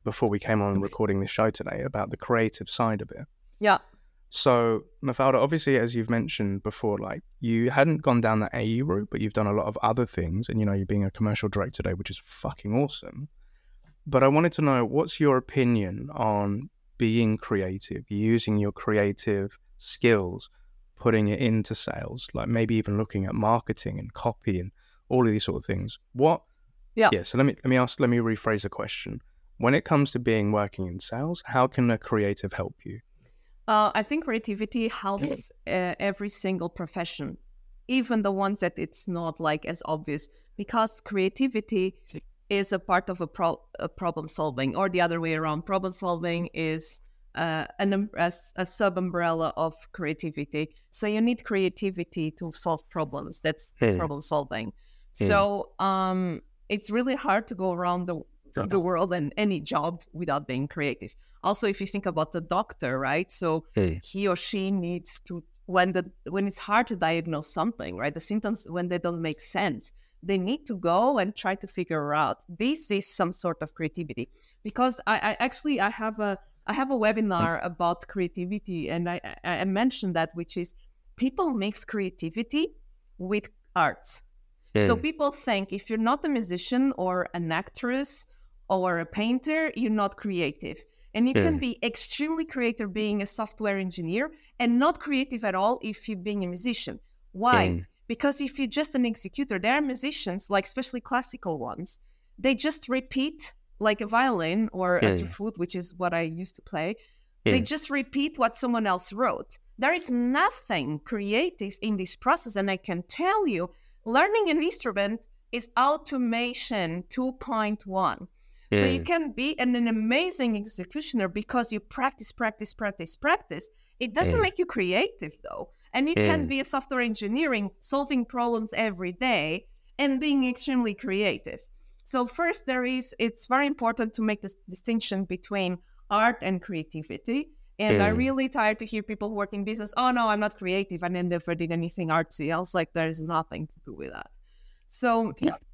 before we came on recording this show today about the creative side of it. Yeah. So, Mafalda, obviously, as you've mentioned before, like you hadn't gone down the AE route, but you've done a lot of other things. And, you're being a commercial director today, which is fucking awesome. But I wanted to know, what's your opinion on being creative, using your creative skills, putting it into sales, like maybe even looking at marketing and copy and all of these sort of things? So let me rephrase the question. When it comes to working in sales, how can a creative help you? I think creativity helps every single profession, even the ones that it's not like as obvious, because creativity is a part of a problem solving, or the other way around. Problem solving is a sub-umbrella of creativity. So you need creativity to solve problems. That's problem solving. So it's really hard to go around the world and any job without being creative. Also, if you think about the doctor, right? So he or she needs to, when it's hard to diagnose something, right? The symptoms, when they don't make sense, they need to go and try to figure out. This is some sort of creativity. Because I have a webinar about creativity, and I mentioned that, which is people mix creativity with art. So people think if you're not a musician or an actress or a painter, you're not creative. And you can be extremely creative being a software engineer and not creative at all if you're being a musician. Why? Because if you're just an executor, there are musicians, like especially classical ones, they just repeat, like a violin or a flute, which is what I used to play. They just repeat what someone else wrote. There is nothing creative in this process. And I can tell you, learning an instrument is automation 2.1. So you can be an amazing executioner because you practice. It doesn't make you creative, though. And you can be a software engineering, solving problems every day and being extremely creative. So first, it's very important to make this distinction between art and creativity. And I'm really tired to hear people who work in business, oh, no, I'm not creative. I never did anything artsy. I was like, there's nothing to do with that. So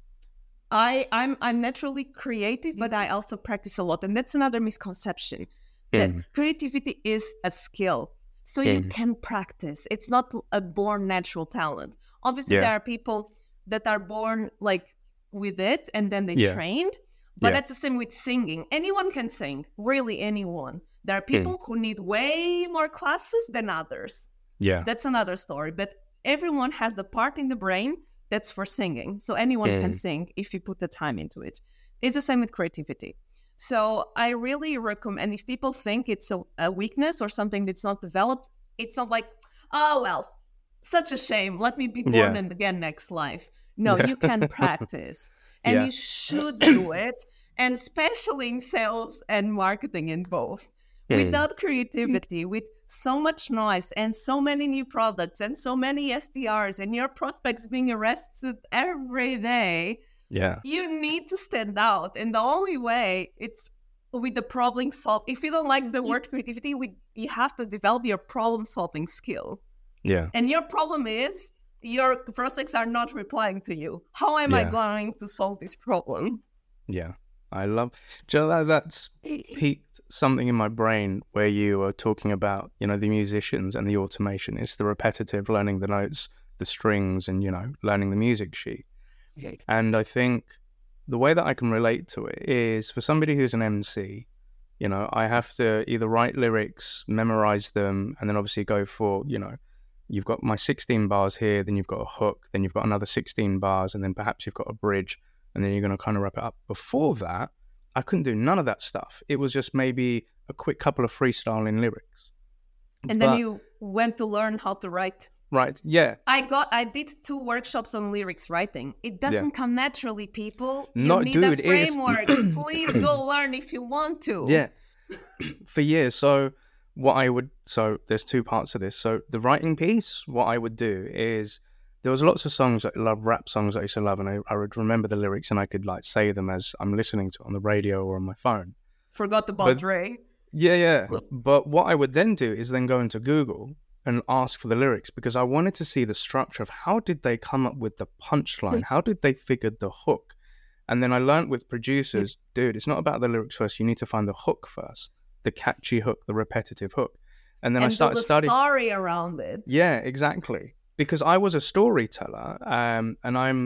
I'm naturally creative, but I also practice a lot. And that's another misconception, that creativity is a skill. So you can practice. It's not a born natural talent. Obviously, there are people that are born like with it and then they trained. But that's the same with singing. Anyone can sing, really anyone. There are people who need way more classes than others. Yeah. That's another story. But everyone has the part in the brain that's for singing. So anyone can sing if you put the time into it. It's the same with creativity. So I really recommend, if people think it's a weakness or something that's not developed, it's not like, oh, well, such a shame. Let me be born again next life. No, you can practice. And you should do it. And especially in sales and marketing in both. Without creativity, with so much noise and so many new products and so many SDRs and your prospects being arrested every day, you need to stand out. And the only way it's with the problem solve. If you don't like the word creativity, you have to develop your problem solving skill. Yeah. And your problem is your prospects are not replying to you. How am I going to solve this problem? Yeah. I love, that's piqued something in my brain where you are talking about, the musicians and the automation. It's the repetitive, learning the notes, the strings, and, learning the music sheet. And I think the way that I can relate to it is for somebody who's an MC, I have to either write lyrics, memorize them, and then obviously go for, you've got my 16 bars here, then you've got a hook, then you've got another 16 bars, and then perhaps you've got a bridge. And then you're going to kind of wrap it up. Before that, I couldn't do none of that stuff. It was just maybe a quick couple of freestyling lyrics. And then you went to learn how to write. Right, yeah. I did 2 workshops on lyrics writing. It doesn't come naturally, people. You need a framework. Please go learn if you want to. Yeah. For years. So there's 2 parts to this. So the writing piece, what I would do is, there was lots of songs that I love, rap songs that I used to love, and I would remember the lyrics and I could say them as I'm listening to it on the radio or on my phone. Forgot about Dre. Yeah. But what I would then do is then go into Google and ask for the lyrics because I wanted to see the structure of how did they come up with the punchline? How did they figure the hook? And then I learned with producers, dude, it's not about the lyrics first. You need to find the hook first, the catchy hook, the repetitive hook. And then I started studying the story around it. Yeah, exactly. Because I was a storyteller, and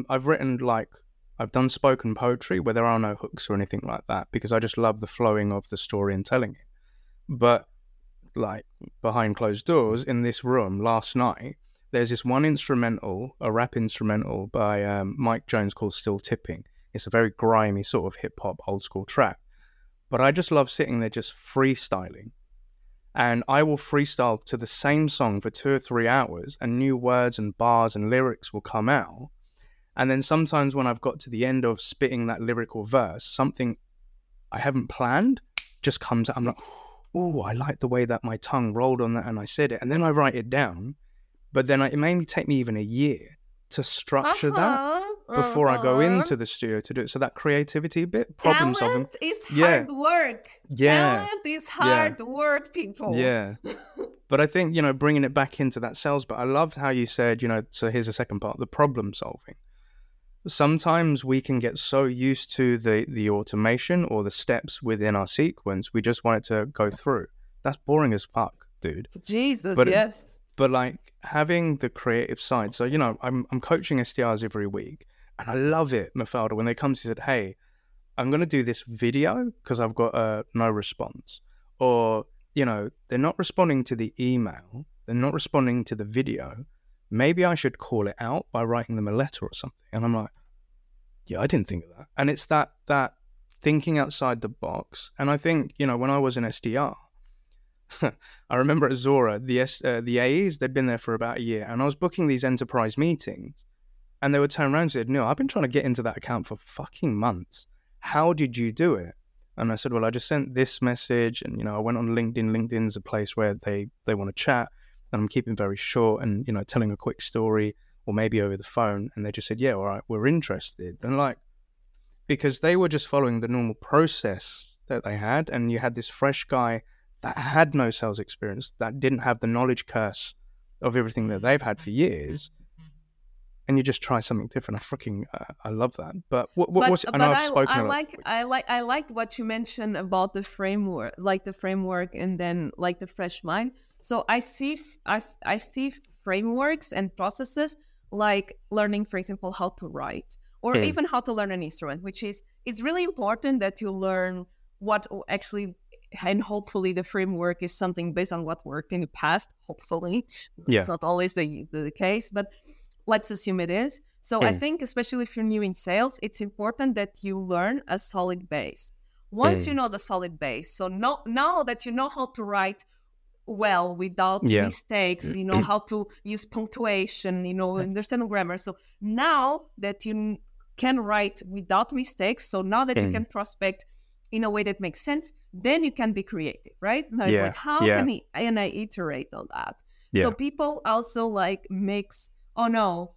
I've done spoken poetry where there are no hooks or anything like that, because I just love the flowing of the story and telling it. But like behind closed doors in this room last night, there's this one instrumental, a rap instrumental by Mike Jones called Still Tipping. It's a very grimy sort of hip hop old school track. But I just love sitting there just freestyling. And I will freestyle to the same song for 2 or 3 hours, and new words and bars and lyrics will come out. And then sometimes when I've got to the end of spitting that lyrical verse, something I haven't planned just comes out. I'm like, oh, I like the way that my tongue rolled on that and I said it. And then I write it down. But then it may take me even a year to structure that before I go into the studio to do it. So that creativity bit, problem solving. Talent is hard work. Yeah. Talent is hard work, people. Yeah. But I think, bringing it back into that sales, but I loved how you said, so here's the second part, the problem solving. Sometimes we can get so used to the automation or the steps within our sequence, we just want it to go through. That's boring as fuck, dude. Jesus, but, yes. But like having the creative side. So, I'm coaching SDRs every week, and I love it, Mafalda, when they come to said, hey, I'm going to do this video because I've got no response. Or, they're not responding to the email. They're not responding to the video. Maybe I should call it out by writing them a letter or something. And I'm like, yeah, I didn't think of that. And it's that thinking outside the box. And I think, when I was an SDR, I remember at Zora, the AEs, they'd been there for about a year. And I was booking these enterprise meetings. And they would turn around and say, no, I've been trying to get into that account for fucking months. How did you do it? And I said, well, I just sent this message. And, I went on LinkedIn. LinkedIn's a place where they want to chat. And I'm keeping very short and, telling a quick story or maybe over the phone. And they just said, yeah, all right, we're interested. And because they were just following the normal process that they had. And you had this fresh guy that had no sales experience, that didn't have the knowledge curse of everything that they've had for years. And you just try something different. I love that. But I liked what you mentioned about the framework, and then the fresh mind. So I see frameworks and processes like learning, for example, how to write or even how to learn an instrument, which is, it's really important that you learn what actually, and hopefully the framework is something based on what worked in the past, hopefully. Yeah. It's not always the case, but let's assume it is. So I think, especially if you're new in sales, it's important that you learn a solid base. Once you know the solid base, so now that you know how to write well without mistakes, how to use punctuation, understand grammar. So now that you can write without mistakes, so now that you can prospect in a way that makes sense, then you can be creative, right? Now it's how can I iterate on that? Yeah. So people also mix, oh no,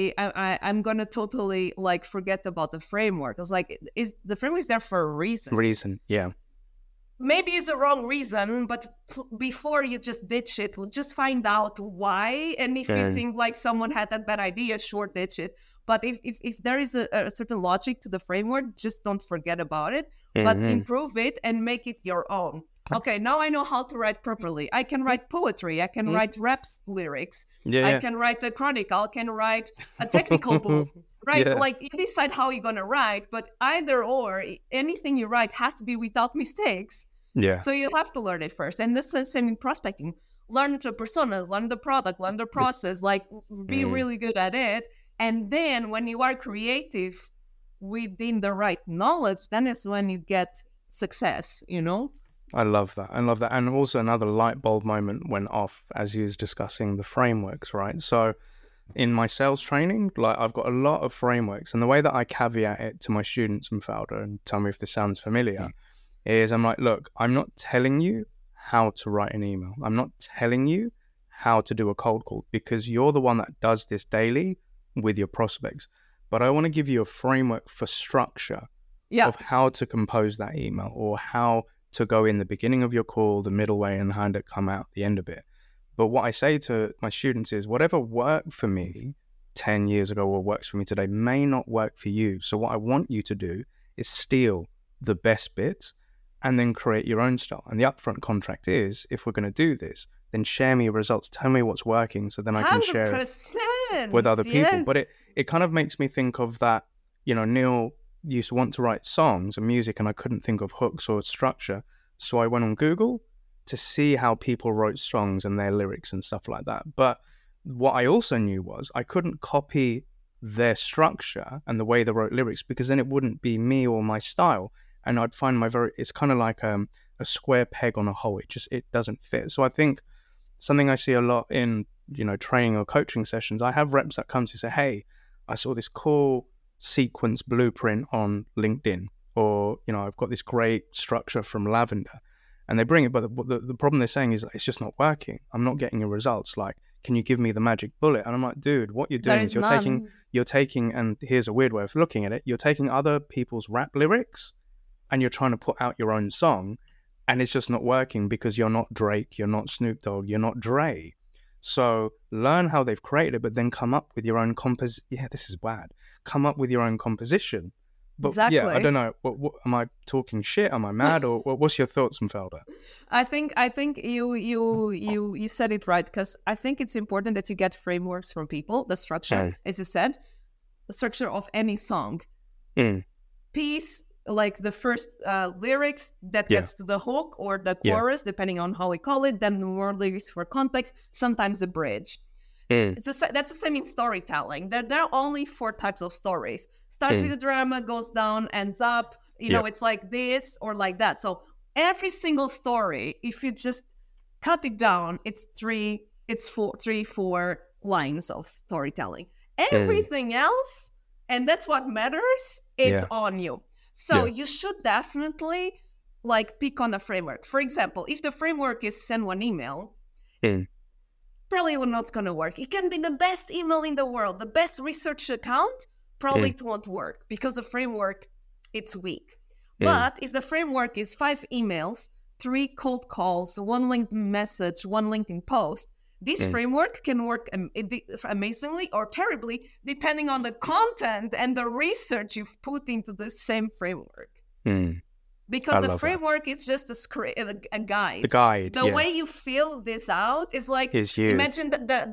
I'm gonna totally forget about the framework. I was like, is the framework is there for a reason? Yeah. Maybe it's the wrong reason, but before you just ditch it, just find out why. And if you think someone had that bad idea, sure, ditch it. But if there is a certain logic to the framework, just don't forget about it, but improve it and make it your own. Okay, now I know how to write properly. I can write poetry. I can write rap lyrics. I can write a chronicle. I can write a technical book. Right? Yeah. You decide how you're going to write, but either or, anything you write has to be without mistakes. Yeah. So you have to learn it first. And this is the same in prospecting. Learn the personas, learn the product, learn the process, be really good at it. And then when you are creative within the right knowledge, then is when you get success, I love that. And also another light bulb moment went off as you was discussing the frameworks, right? So in my sales training, I've got a lot of frameworks, and the way that I caveat it to my students, Mafalda, and tell me if this sounds familiar, is I'm like, look, I'm not telling you how to write an email. I'm not telling you how to do a cold call, because you're the one that does this daily with your prospects. But I want to give you a framework for structure of how to compose that email, or how to go in the beginning of your call, the middle way, and come out the end of it. But what I say to my students is, whatever worked for me 10 years ago or works for me today may not work for you. So what I want you to do is steal the best bits and then create your own style. And the upfront contract is, if we're going to do this, then share me your results, tell me what's working, so then I can share it with other people. But it kind of makes me think of that, Neil used to want to write songs and music, and I couldn't think of hooks or structure. So I went on Google to see how people wrote songs and their lyrics and stuff like that. But what I also knew was I couldn't copy their structure and the way they wrote lyrics, because then it wouldn't be me or my style. And I'd find it's kind of like a square peg on a hole. It doesn't fit. So I think something I see a lot in, training or coaching sessions, I have reps that come to say, hey, I saw this cool sequence blueprint on LinkedIn, or, I've got this great structure from Lavender, and they bring it. But the problem they're saying is it's just not working. I'm not getting your results. Like, can you give me the magic bullet? And I'm like, dude, what you're doing is you're taking, and here's a weird way of looking at it. You're taking other people's rap lyrics and you're trying to put out your own song, and it's just not working because you're not Drake, you're not Snoop Dogg, you're not Dre. So learn how they've created it, but then come up with your own this is bad. Come up with your own composition. But exactly. Yeah, I don't know. What am I talking shit? Am I mad? Or what's your thoughts, Mfelder? I think you said it right, because I think it's important that you get frameworks from people. The structure, as you said, the structure of any song. Piece, like the first lyrics that gets to the hook or the chorus, depending on how we call it, then more lyrics for context, sometimes a bridge. That's the same in storytelling. There are only 4 types of stories. Starts with a drama, goes down, ends up, it's like this or like that. So every single story, if you just cut it down, it's 4 lines of storytelling. Everything else, and that's what matters, it's on you. So you should definitely pick on a framework. For example, if the framework is send one email, probably not going to work. It can be the best email in the world, the best research account, probably it won't work because the framework, it's weak. But if the framework is 5 emails, 3 cold calls, 1 LinkedIn message, 1 LinkedIn post, this framework can work amazingly or terribly, depending on the content and the research you've put into the same framework. Because the framework is just a guide. The guide. The way you fill this out is like, imagine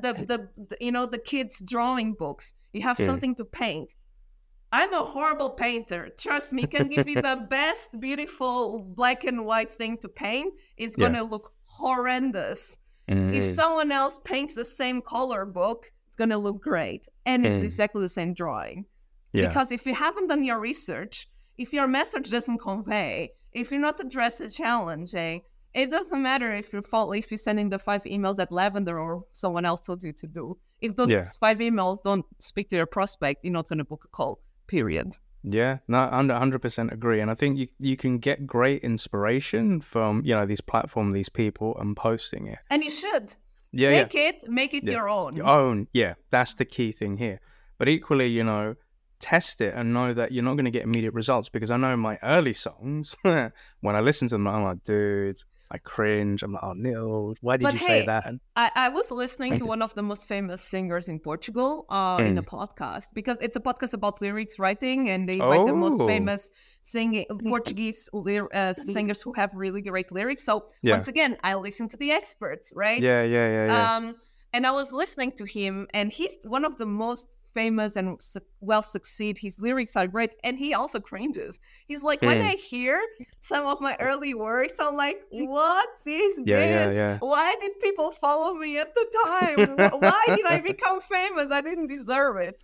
the kids' drawing books. You have something to paint. I'm a horrible painter. Trust me, can give me the best, beautiful black and white thing to paint. It's going to look horrendous. If someone else paints the same color book, it's going to look great. And it's exactly the same drawing. Because if you haven't done your research, if your message doesn't convey, if you're not addressing challenging, it doesn't matter if you're sending the 5 emails that Lavender or someone else told you to do. If those 5 emails don't speak to your prospect, you're not going to book a call, period. Yeah, no, 100% agree. And I think you can get great inspiration from, these platforms, these people, and posting it. And you should. Take it, make it your own. Your own, that's the key thing here. But equally, test it and know that you're not going to get immediate results, because I know my early songs, when I listen to them, I'm like, dude, I cringe. I'm like, oh, Neil, why did you say that? I was listening to one of the most famous singers in Portugal in a podcast, because it's a podcast about lyrics writing, and they invite the most famous Portuguese singers who have really great lyrics. So once again, I listen to the experts, right? Yeah. And I was listening to him, and he's one of the most famous and well succeed. His lyrics are great, and he also cringes. He's like, when I hear some of my early works, I'm like, what is this? Why did people follow me at the time? Why did I become famous? I didn't deserve it.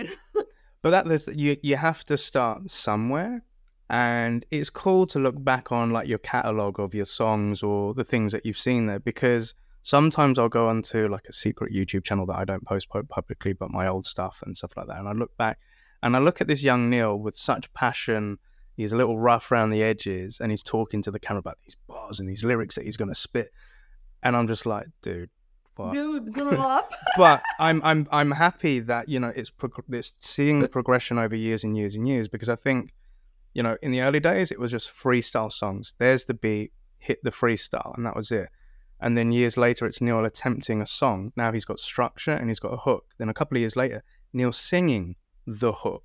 But you have to start somewhere, and it's cool to look back on like your catalog of your songs or the things that you've seen there, because sometimes I'll go onto like a secret YouTube channel that I don't post publicly, but my old stuff and stuff like that. And I look back and I look at this young Neil with such passion. He's a little rough around the edges, and he's talking to the camera about these bars and these lyrics that he's going to spit. And I'm just like, dude, what? Dude, grow up. But I'm happy that, it's seeing the progression over years and years and years, because I think, in the early days, it was just freestyle songs. There's the beat, hit the freestyle, and that was it. And then years later, it's Neil attempting a song. Now he's got structure and he's got a hook. Then a couple of years later, Neil singing the hook.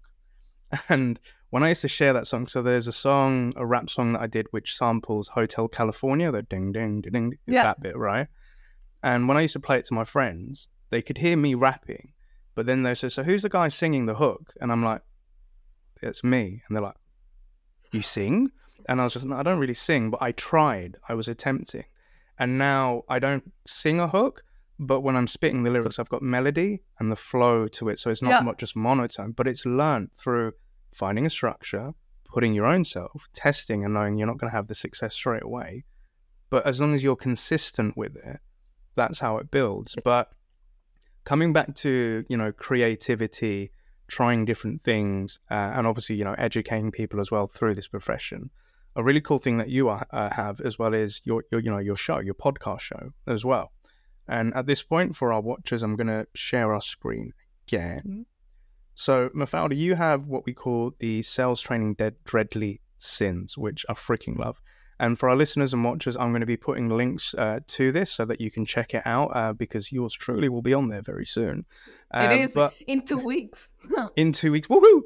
And when I used to share that song, so there's a rap song that I did which samples Hotel California, the ding, ding, ding, ding, that bit, right? And when I used to play it to my friends, they could hear me rapping, but then they say, so who's the guy singing the hook? And I'm like, it's me. And they're like, you sing? And I was just, no, I don't really sing, but I tried. I was attempting. And now I don't sing a hook, but when I'm spitting the lyrics, I've got melody and the flow to it. So it's not just monotone, but it's learned through finding a structure, putting your own self, testing and knowing you're not going to have the success straight away. But as long as you're consistent with it, that's how it builds. But coming back to, creativity, trying different things, and obviously, educating people as well through this profession. A really cool thing that you have as well is your show, your podcast show as well. And at this point, for our watchers, I'm going to share our screen again. So, Mafalda, you have what we call the Sales Training Deadly Sins, which I freaking love. And for our listeners and watchers, I'm going to be putting links to this so that you can check it out because yours truly will be on there very soon. It is in 2 weeks. In 2 weeks. Woohoo!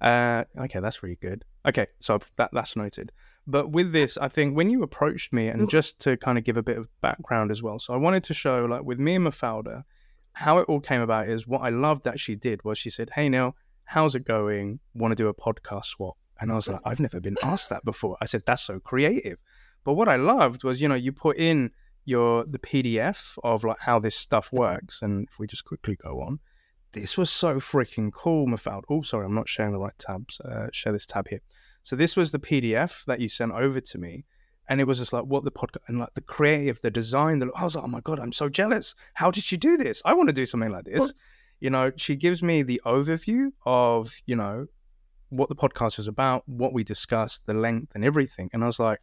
Okay, that's really good. Okay, so that's noted. But with this, I think when you approached me, and just to kind of give a bit of background as well, so I wanted to show, like with me and Mafalda, how it all came about is what I loved that she did was she said, hey, Neil, how's it going? Want to do a podcast swap? And I was like, I've never been asked that before. I said, that's so creative. But what I loved was, you put in the PDF of like how this stuff works. And if we just quickly go on, this was so freaking cool, Mafalda. Oh, sorry, I'm not sharing the right tabs. Share this tab here. So this was the PDF that you sent over to me. And it was just like, what the podcast, and like the creative, the design, I was like, oh my God, I'm so jealous. How did she do this? I want to do something like this. She gives me the overview of, what the podcast is about, what we discussed, the length and everything. And I was like,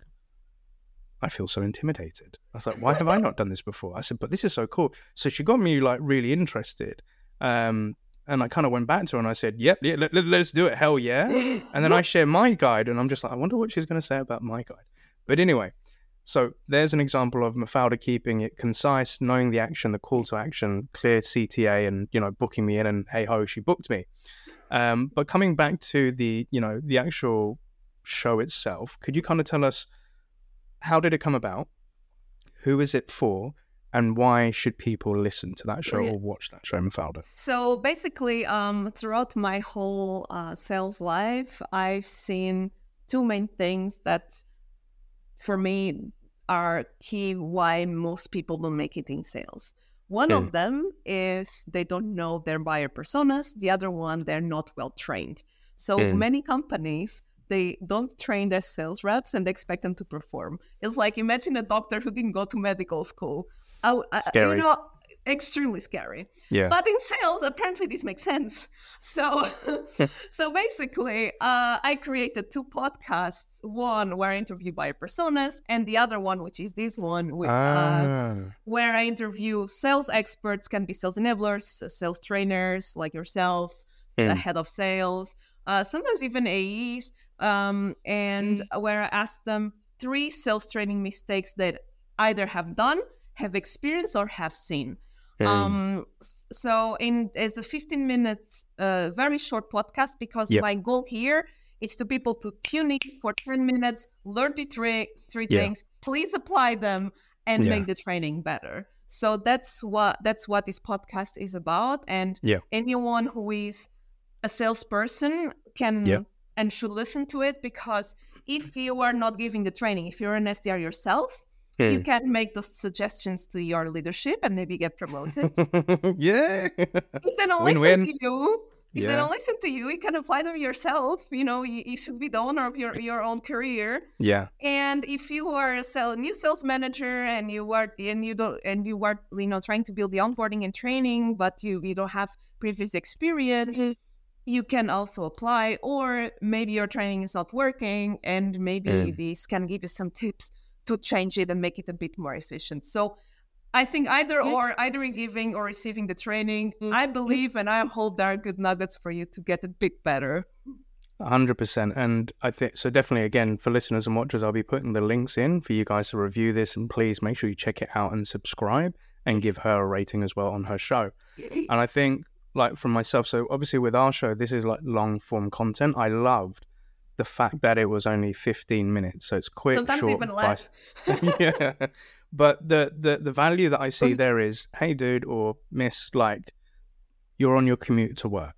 I feel so intimidated. I was like, why have I not done this before? I said, but this is so cool. So she got me like really interested. And I kind of went back to her and I said, yep, let's do it. Hell yeah. And then I share my guide and I'm just like, I wonder what she's going to say about my guide. But anyway, so there's an example of Mafalda keeping it concise, knowing the action, the call to action, clear CTA and, booking me in and hey ho, she booked me. But coming back to the actual show itself, could you kind of tell us how did it come about? Who is it for? And why should people listen to that show or watch that show, Mafalda? So basically, throughout my whole sales life, I've seen two main things that, for me, are key why most people don't make it in sales. One of them is they don't know their buyer personas. The other one, they're not well trained. So many companies, they don't train their sales reps and they expect them to perform. It's like, imagine a doctor who didn't go to medical school. Scary. Extremely scary. Yeah. But in sales, apparently this makes sense. So, so basically, I created two podcasts. One where I interview buyer personas, and the other one, which is this one, where I interview sales experts, can be sales enablers, sales trainers like yourself, the head of sales, sometimes even AEs, and where I ask them 3 sales training mistakes that either have done, have experienced, or have seen. So it's a 15 minutes, very short podcast because my goal here is to people to tune in for 10 minutes, learn the three things, please apply them and make the training better. So that's what this podcast is about. And anyone who is a salesperson can and should listen to it, because if you are not giving the training, if you're an SDR yourself, you can make those suggestions to your leadership and maybe get promoted. Yeah. If they don't listen to you, they don't listen to you, you can apply them yourself. You should be the owner of your own career. Yeah. And if you are a new sales manager and you are trying to build the onboarding and training, but you don't have previous experience, you can also apply. Or maybe your training is not working, and maybe this can give you some tips to change it and make it a bit more efficient. So I think either in giving or receiving the training, I believe and I hope there are good nuggets for you to get a bit better. 100%. And I think, so definitely, again, for listeners and watchers, I'll be putting the links in for you guys to review this, and please make sure you check it out and subscribe and give her a rating as well on her show. And I think, like from myself. So obviously with our show, this is like long form content. I loved the fact that it was only 15 minutes. So it's quick, Sometimes short, even less. yeah. But the value that I see there is, hey dude or miss, like you're on your commute to work.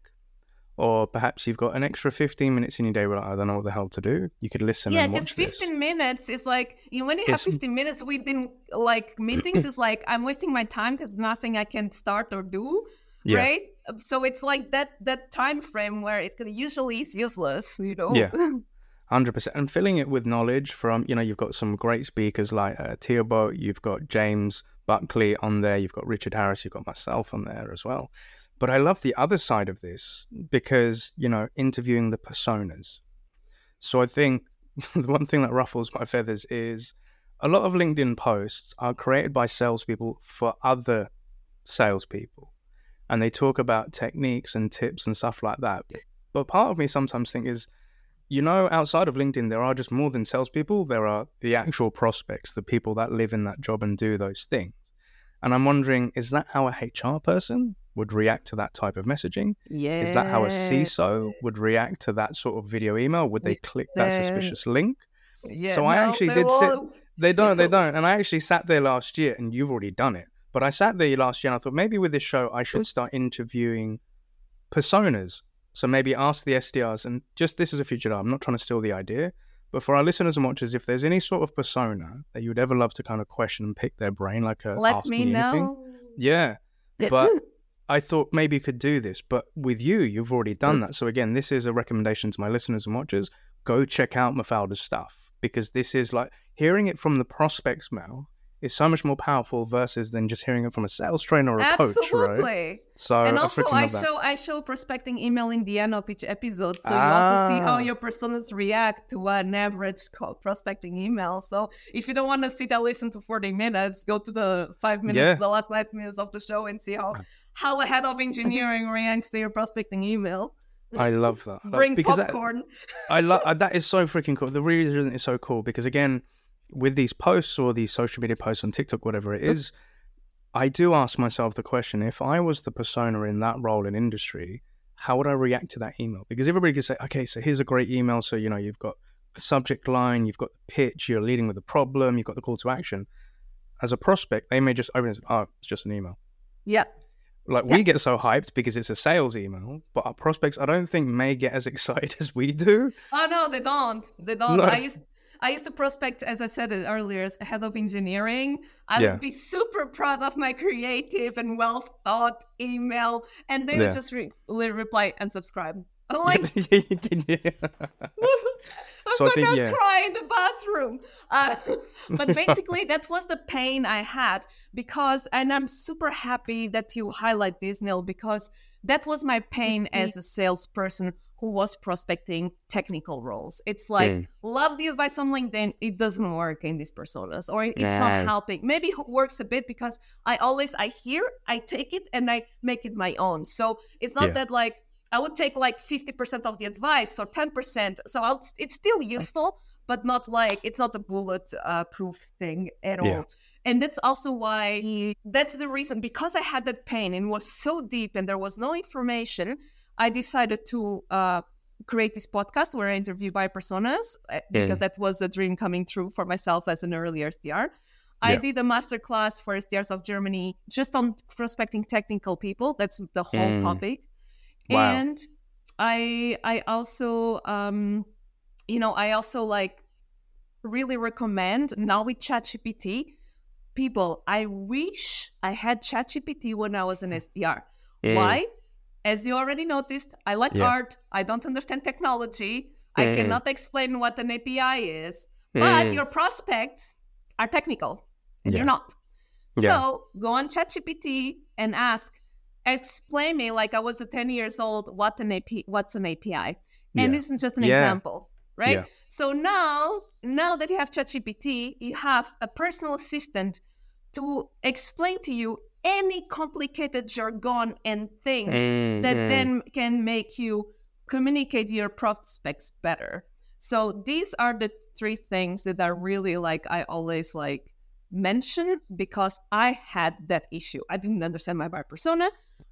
Or perhaps you've got an extra 15 minutes in your day where I don't know what the hell to do. You could listen and watch this. Yeah, because 15 minutes is like, when you have 15 minutes within like meetings, it's like I'm wasting my time because nothing I can start or do, right? So it's like that time frame where it usually is useless, you know? Yeah, 100%. And filling it with knowledge from, you've got some great speakers like Theobald, you've got James Buckley on there, you've got Richard Harris, you've got myself on there as well. But I love the other side of this because, interviewing the personas. So I think the one thing that ruffles my feathers is a lot of LinkedIn posts are created by salespeople for other salespeople. And they talk about techniques and tips and stuff like that. But part of me sometimes think is, outside of LinkedIn, there are just more than salespeople. There are the actual prospects, the people that live in that job and do those things. And I'm wondering, is that how a HR person would react to that type of messaging? Yeah. Is that how a CISO would react to that sort of video email? Would they click that suspicious link? Yeah. So I actually did sit. They don't. And I actually sat there last year, and you've already done it. But I sat there last year and I thought maybe with this show, I should start interviewing personas. So maybe ask the SDRs, and just this is a future. I'm not trying to steal the idea, but for our listeners and watchers, if there's any sort of persona that you would ever love to kind of question and pick their brain, like a let ask me me know. anything. Yeah. But I thought maybe you could do this. But with you've already done that. So again, this is a recommendation to my listeners and watchers. Go check out Mafalda's stuff, because this is like hearing it from the prospect's mouth is so much more powerful versus than just hearing it from a sales trainer or a coach, right? So and also I show prospecting email in the end of each episode, so you also see how your personas react to an average prospecting email. So if you don't want to sit and listen to 40 minutes, go to the 5 minutes, the last 5 minutes of the show, and see how a head of engineering reacts to your prospecting email. I love that. Bring popcorn. That is so freaking cool. The reason it's so cool because again, with these posts or these social media posts on TikTok, whatever it is, I do ask myself the question, if I was the persona in that role in industry, how would I react to that email? Because everybody can say, okay, so here's a great email. So, you've got a subject line, you've got the pitch, you're leading with the problem, you've got the call to action. As a prospect, they may just open it and say, oh, it's just an email. Yeah. We get so hyped because it's a sales email, but our prospects, I don't think, may get as excited as we do. Oh, no, they don't. No. I used to prospect, as I said it earlier, as head of engineering. I would be super proud of my creative and well thought email, and they would just reply and subscribe. I'm like, So I think, cry in the bathroom. But basically, that was the pain I had and I'm super happy that you highlight this, Neil, because that was my pain as a salesperson who was prospecting technical roles. It's like, love the advice on LinkedIn. It doesn't work in these personas, or it's not helping. Maybe it works a bit because I hear, I take it, and I make it my own. So it's not that like, I would take like 50% of the advice or 10%. So it's still useful, but not like, it's not a bullet proof thing at all. And that's also why, that's the reason, because I had that pain and was so deep and there was no information, I decided to create this podcast where I interview by personas, because that was a dream coming true for myself as an early SDR. I did a masterclass for SDRs of Germany just on prospecting technical people. That's the whole topic. Wow. And I also, I also like really recommend now with ChatGPT, people, I wish I had ChatGPT when I was an SDR. Why? As you already noticed, I like art. I don't understand technology. I cannot explain what an API is. But your prospects are technical, and you're not. So go on ChatGPT and explain me like I was 10 years old, what's an API. And this is just an example, right? So now that you have ChatGPT, you have a personal assistant to explain to you any complicated jargon and thing that then can make you communicate your prospects better. So these are the 3 things that are really like, I always like mention, because I had that issue. I didn't understand my buyer persona.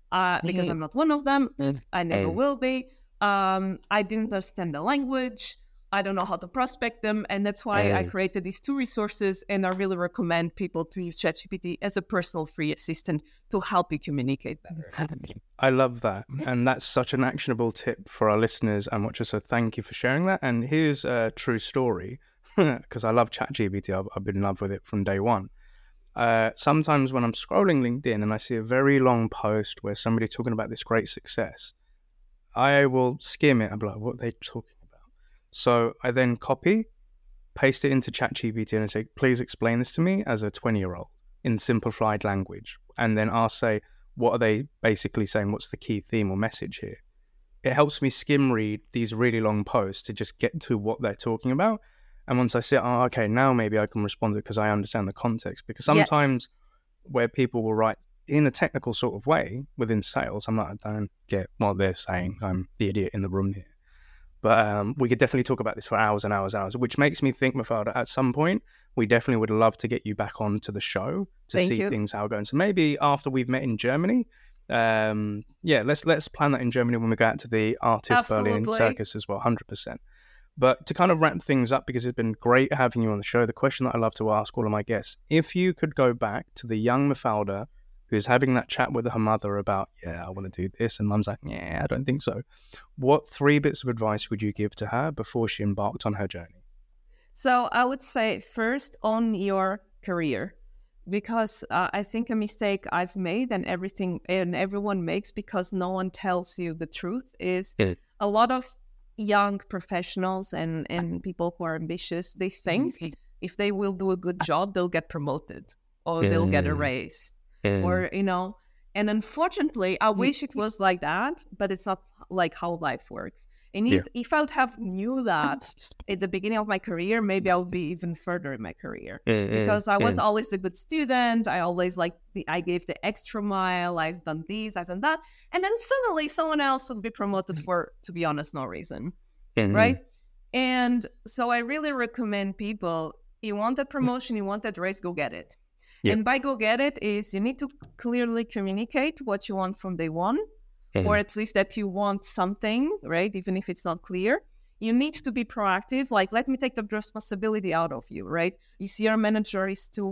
because I'm not one of them. I never will be. I didn't understand the language. I don't know how to prospect them. And that's why I created these 2 resources. And I really recommend people to use ChatGPT as a personal free assistant to help you communicate better. I love that. And that's such an actionable tip for our listeners and watchers. So thank you for sharing that. And here's a true story, because I love ChatGPT. I've been in love with it from day one. Sometimes when I'm scrolling LinkedIn and I see a very long post where somebody's talking about this great success, I will skim it and be like, what are they talking about? So I then paste it into ChatGPT and I say, please explain this to me as a 20-year-old in simplified language. And then I'll say, what are they basically saying? What's the key theme or message here? It helps me skim read these really long posts to just get to what they're talking about. And once I see, okay, now maybe I can respond to it because I understand the context. Because sometimes where people will write in a technical sort of way within sales, I'm like, I don't get what they're saying. I'm the idiot in the room here. But we could definitely talk about this for hours and hours and hours, which makes me think, Mafalda, at some point, we definitely would love to get you back onto the show to see things how going. So maybe after we've met in Germany, let's plan that in Germany when we go out to the Artist Berlin Circus as well, 100%. But to kind of wrap things up, because it's been great having you on the show, the question that I love to ask all of my guests, if you could go back to the young Mafalda who's having that chat with her mother about, I want to do this, and mum's like, I don't think so. What 3 bits of advice would you give to her before she embarked on her journey? So I would say first on your career, because I think a mistake I've made and everyone makes because no one tells you the truth is a lot of young professionals and people who are ambitious, they think if they will do a good job, they'll get promoted or they'll get a raise. Or, and unfortunately, I wish it was like that, but it's not like how life works. And if I would have knew that at the beginning of my career, maybe I would be even further in my career. Because I was always a good student. I always I gave the extra mile. I've done this, I've done that. And then suddenly someone else would be promoted for, to be honest, no reason. Right? And so I really recommend people, you want that promotion, you want that raise, go get it. And by go get it is you need to clearly communicate what you want from day one, or at least that you want something, right? Even if it's not clear. You need to be proactive. Like, let me take the responsibility out of you, right? You see your manager is too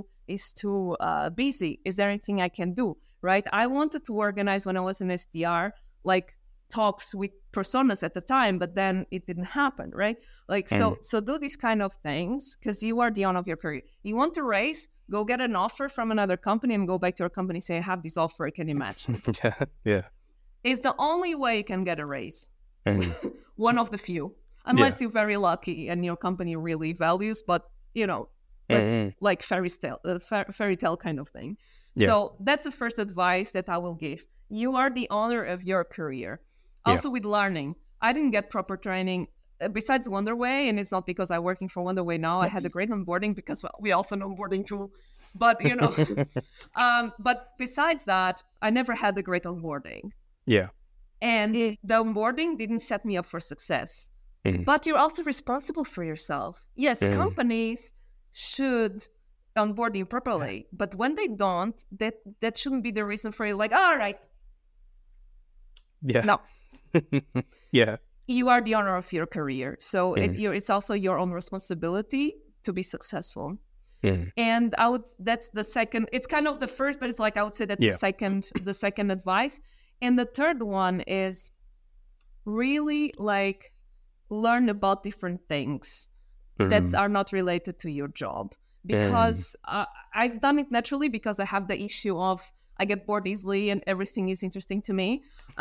busy. Is there anything I can do, right? I wanted to organize when I was in SDR, talks with personas at the time, but then it didn't happen, right? So do these kind of things because you are the owner of your career. You want to raise, go get an offer from another company and go back to your company and say, I have this offer, can you match it? It's the only way you can get a raise. One of the few, unless you're very lucky and your company really values, but it's like fairy tale kind of thing. So that's the first advice that I will give. You are the owner of your career. Also with learning, I didn't get proper training besides Wonderway, and it's not because I'm working for Wonderway now. I had a great onboarding because we also know onboarding tool, but but besides that, I never had a great onboarding. And the onboarding didn't set me up for success. But you're also responsible for yourself. Yes, companies should onboard you properly, but when they don't, that shouldn't be the reason for you. All right. No. You are the owner of your career, so it's also your own responsibility to be successful. And that's the second. It's kind of the first, but it's I would say that's the second advice. And the third one is really learn about different things that are not related to your job. Because I've done it naturally because I have the issue of I get bored easily and everything is interesting to me.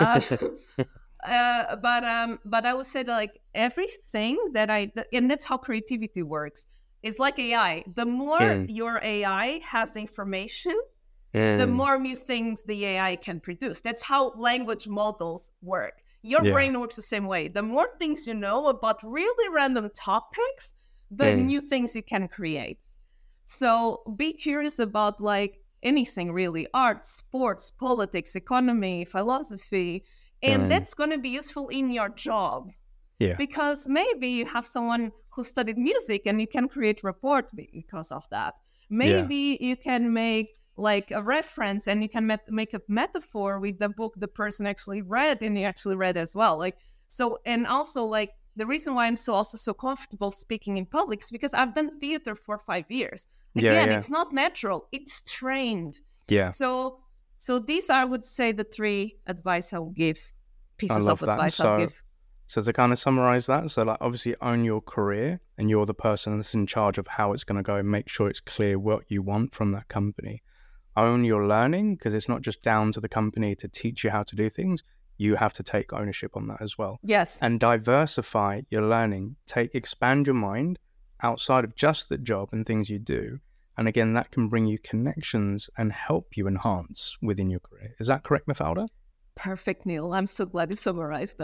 But I would say that everything and that's how creativity works. It's like AI. The more your AI has the information, the more new things the AI can produce. That's how language models work. Your brain works the same way. The more things you know about really random topics, the new things you can create. So be curious about anything really, art, sports, politics, economy, philosophy, and that's going to be useful in your job. Because maybe you have someone who studied music and you can create report because of that. Maybe you can make like a reference, and you can make a metaphor with the book the person actually read and you actually read as well. Like, so, and also like the reason why I'm so comfortable speaking in public is because I've done theater for 5 years. Again, it's not natural, it's trained. Yeah. So these are, I would say, the 3 advice I will give, pieces of advice I'll give. So to kind of summarize that, so like obviously own your career, and you're the person that's in charge of how it's going to go. Make sure it's clear what you want from that company. Own your learning, because it's not just down to the company to teach you how to do things. You have to take ownership on that as well. Yes. And diversify your learning. Expand your mind outside of just the job and things you do. And again, that can bring you connections and help you enhance within your career. Is that correct, Mafalda? Perfect, Neil. I'm so glad you summarized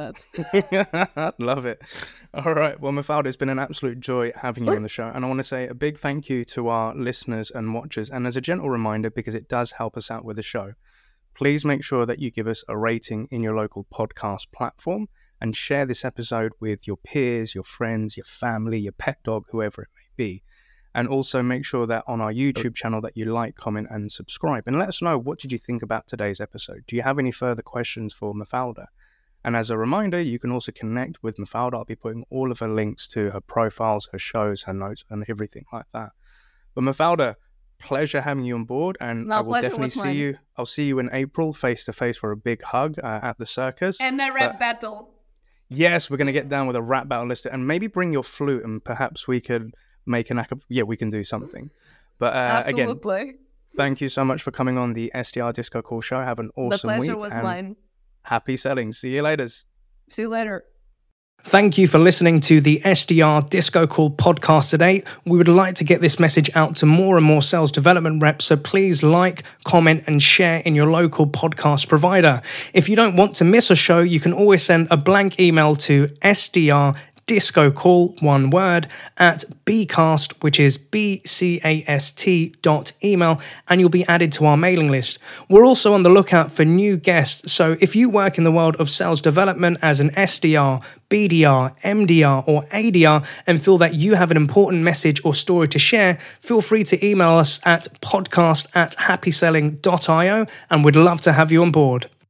that. Love it. All right. Well, Mafalda, it's been an absolute joy having you on the show. And I want to say a big thank you to our listeners and watchers. And as a gentle reminder, because it does help us out with the show, please make sure that you give us a rating in your local podcast platform and share this episode with your peers, your friends, your family, your pet dog, whoever it may be. And also make sure that on our YouTube channel that you like, comment, and subscribe. And let us know, what did you think about today's episode? Do you have any further questions for Mafalda? And as a reminder, you can also connect with Mafalda. I'll be putting all of her links to her profiles, her shows, her notes, and everything like that. But Mafalda, pleasure having you on board. And I will definitely see you. I'll see you in April, face to face, for a big hug at the circus. And a rap battle. Yes, we're going to get down with a rap battle list. And maybe bring your flute, and perhaps we could make we can do something. But again, thank you so much for coming on the SDR Disco Call show. Have an awesome week. The pleasure was mine. Happy selling. See you later. See you later. Thank you for listening to the SDR Disco Call podcast today. We would like to get this message out to more and more sales development reps, so please like, comment, and share in your local podcast provider. If you don't want to miss a show, you can always send a blank email to SDR Disco Call, one word, at bcast, which is bcast.email, and you'll be added to our mailing list. We're also on the lookout for new guests, so if you work in the world of sales development as an SDR, BDR, MDR, or ADR, and feel that you have an important message or story to share, feel free to email us at podcast@happyselling.io, and we'd love to have you on board.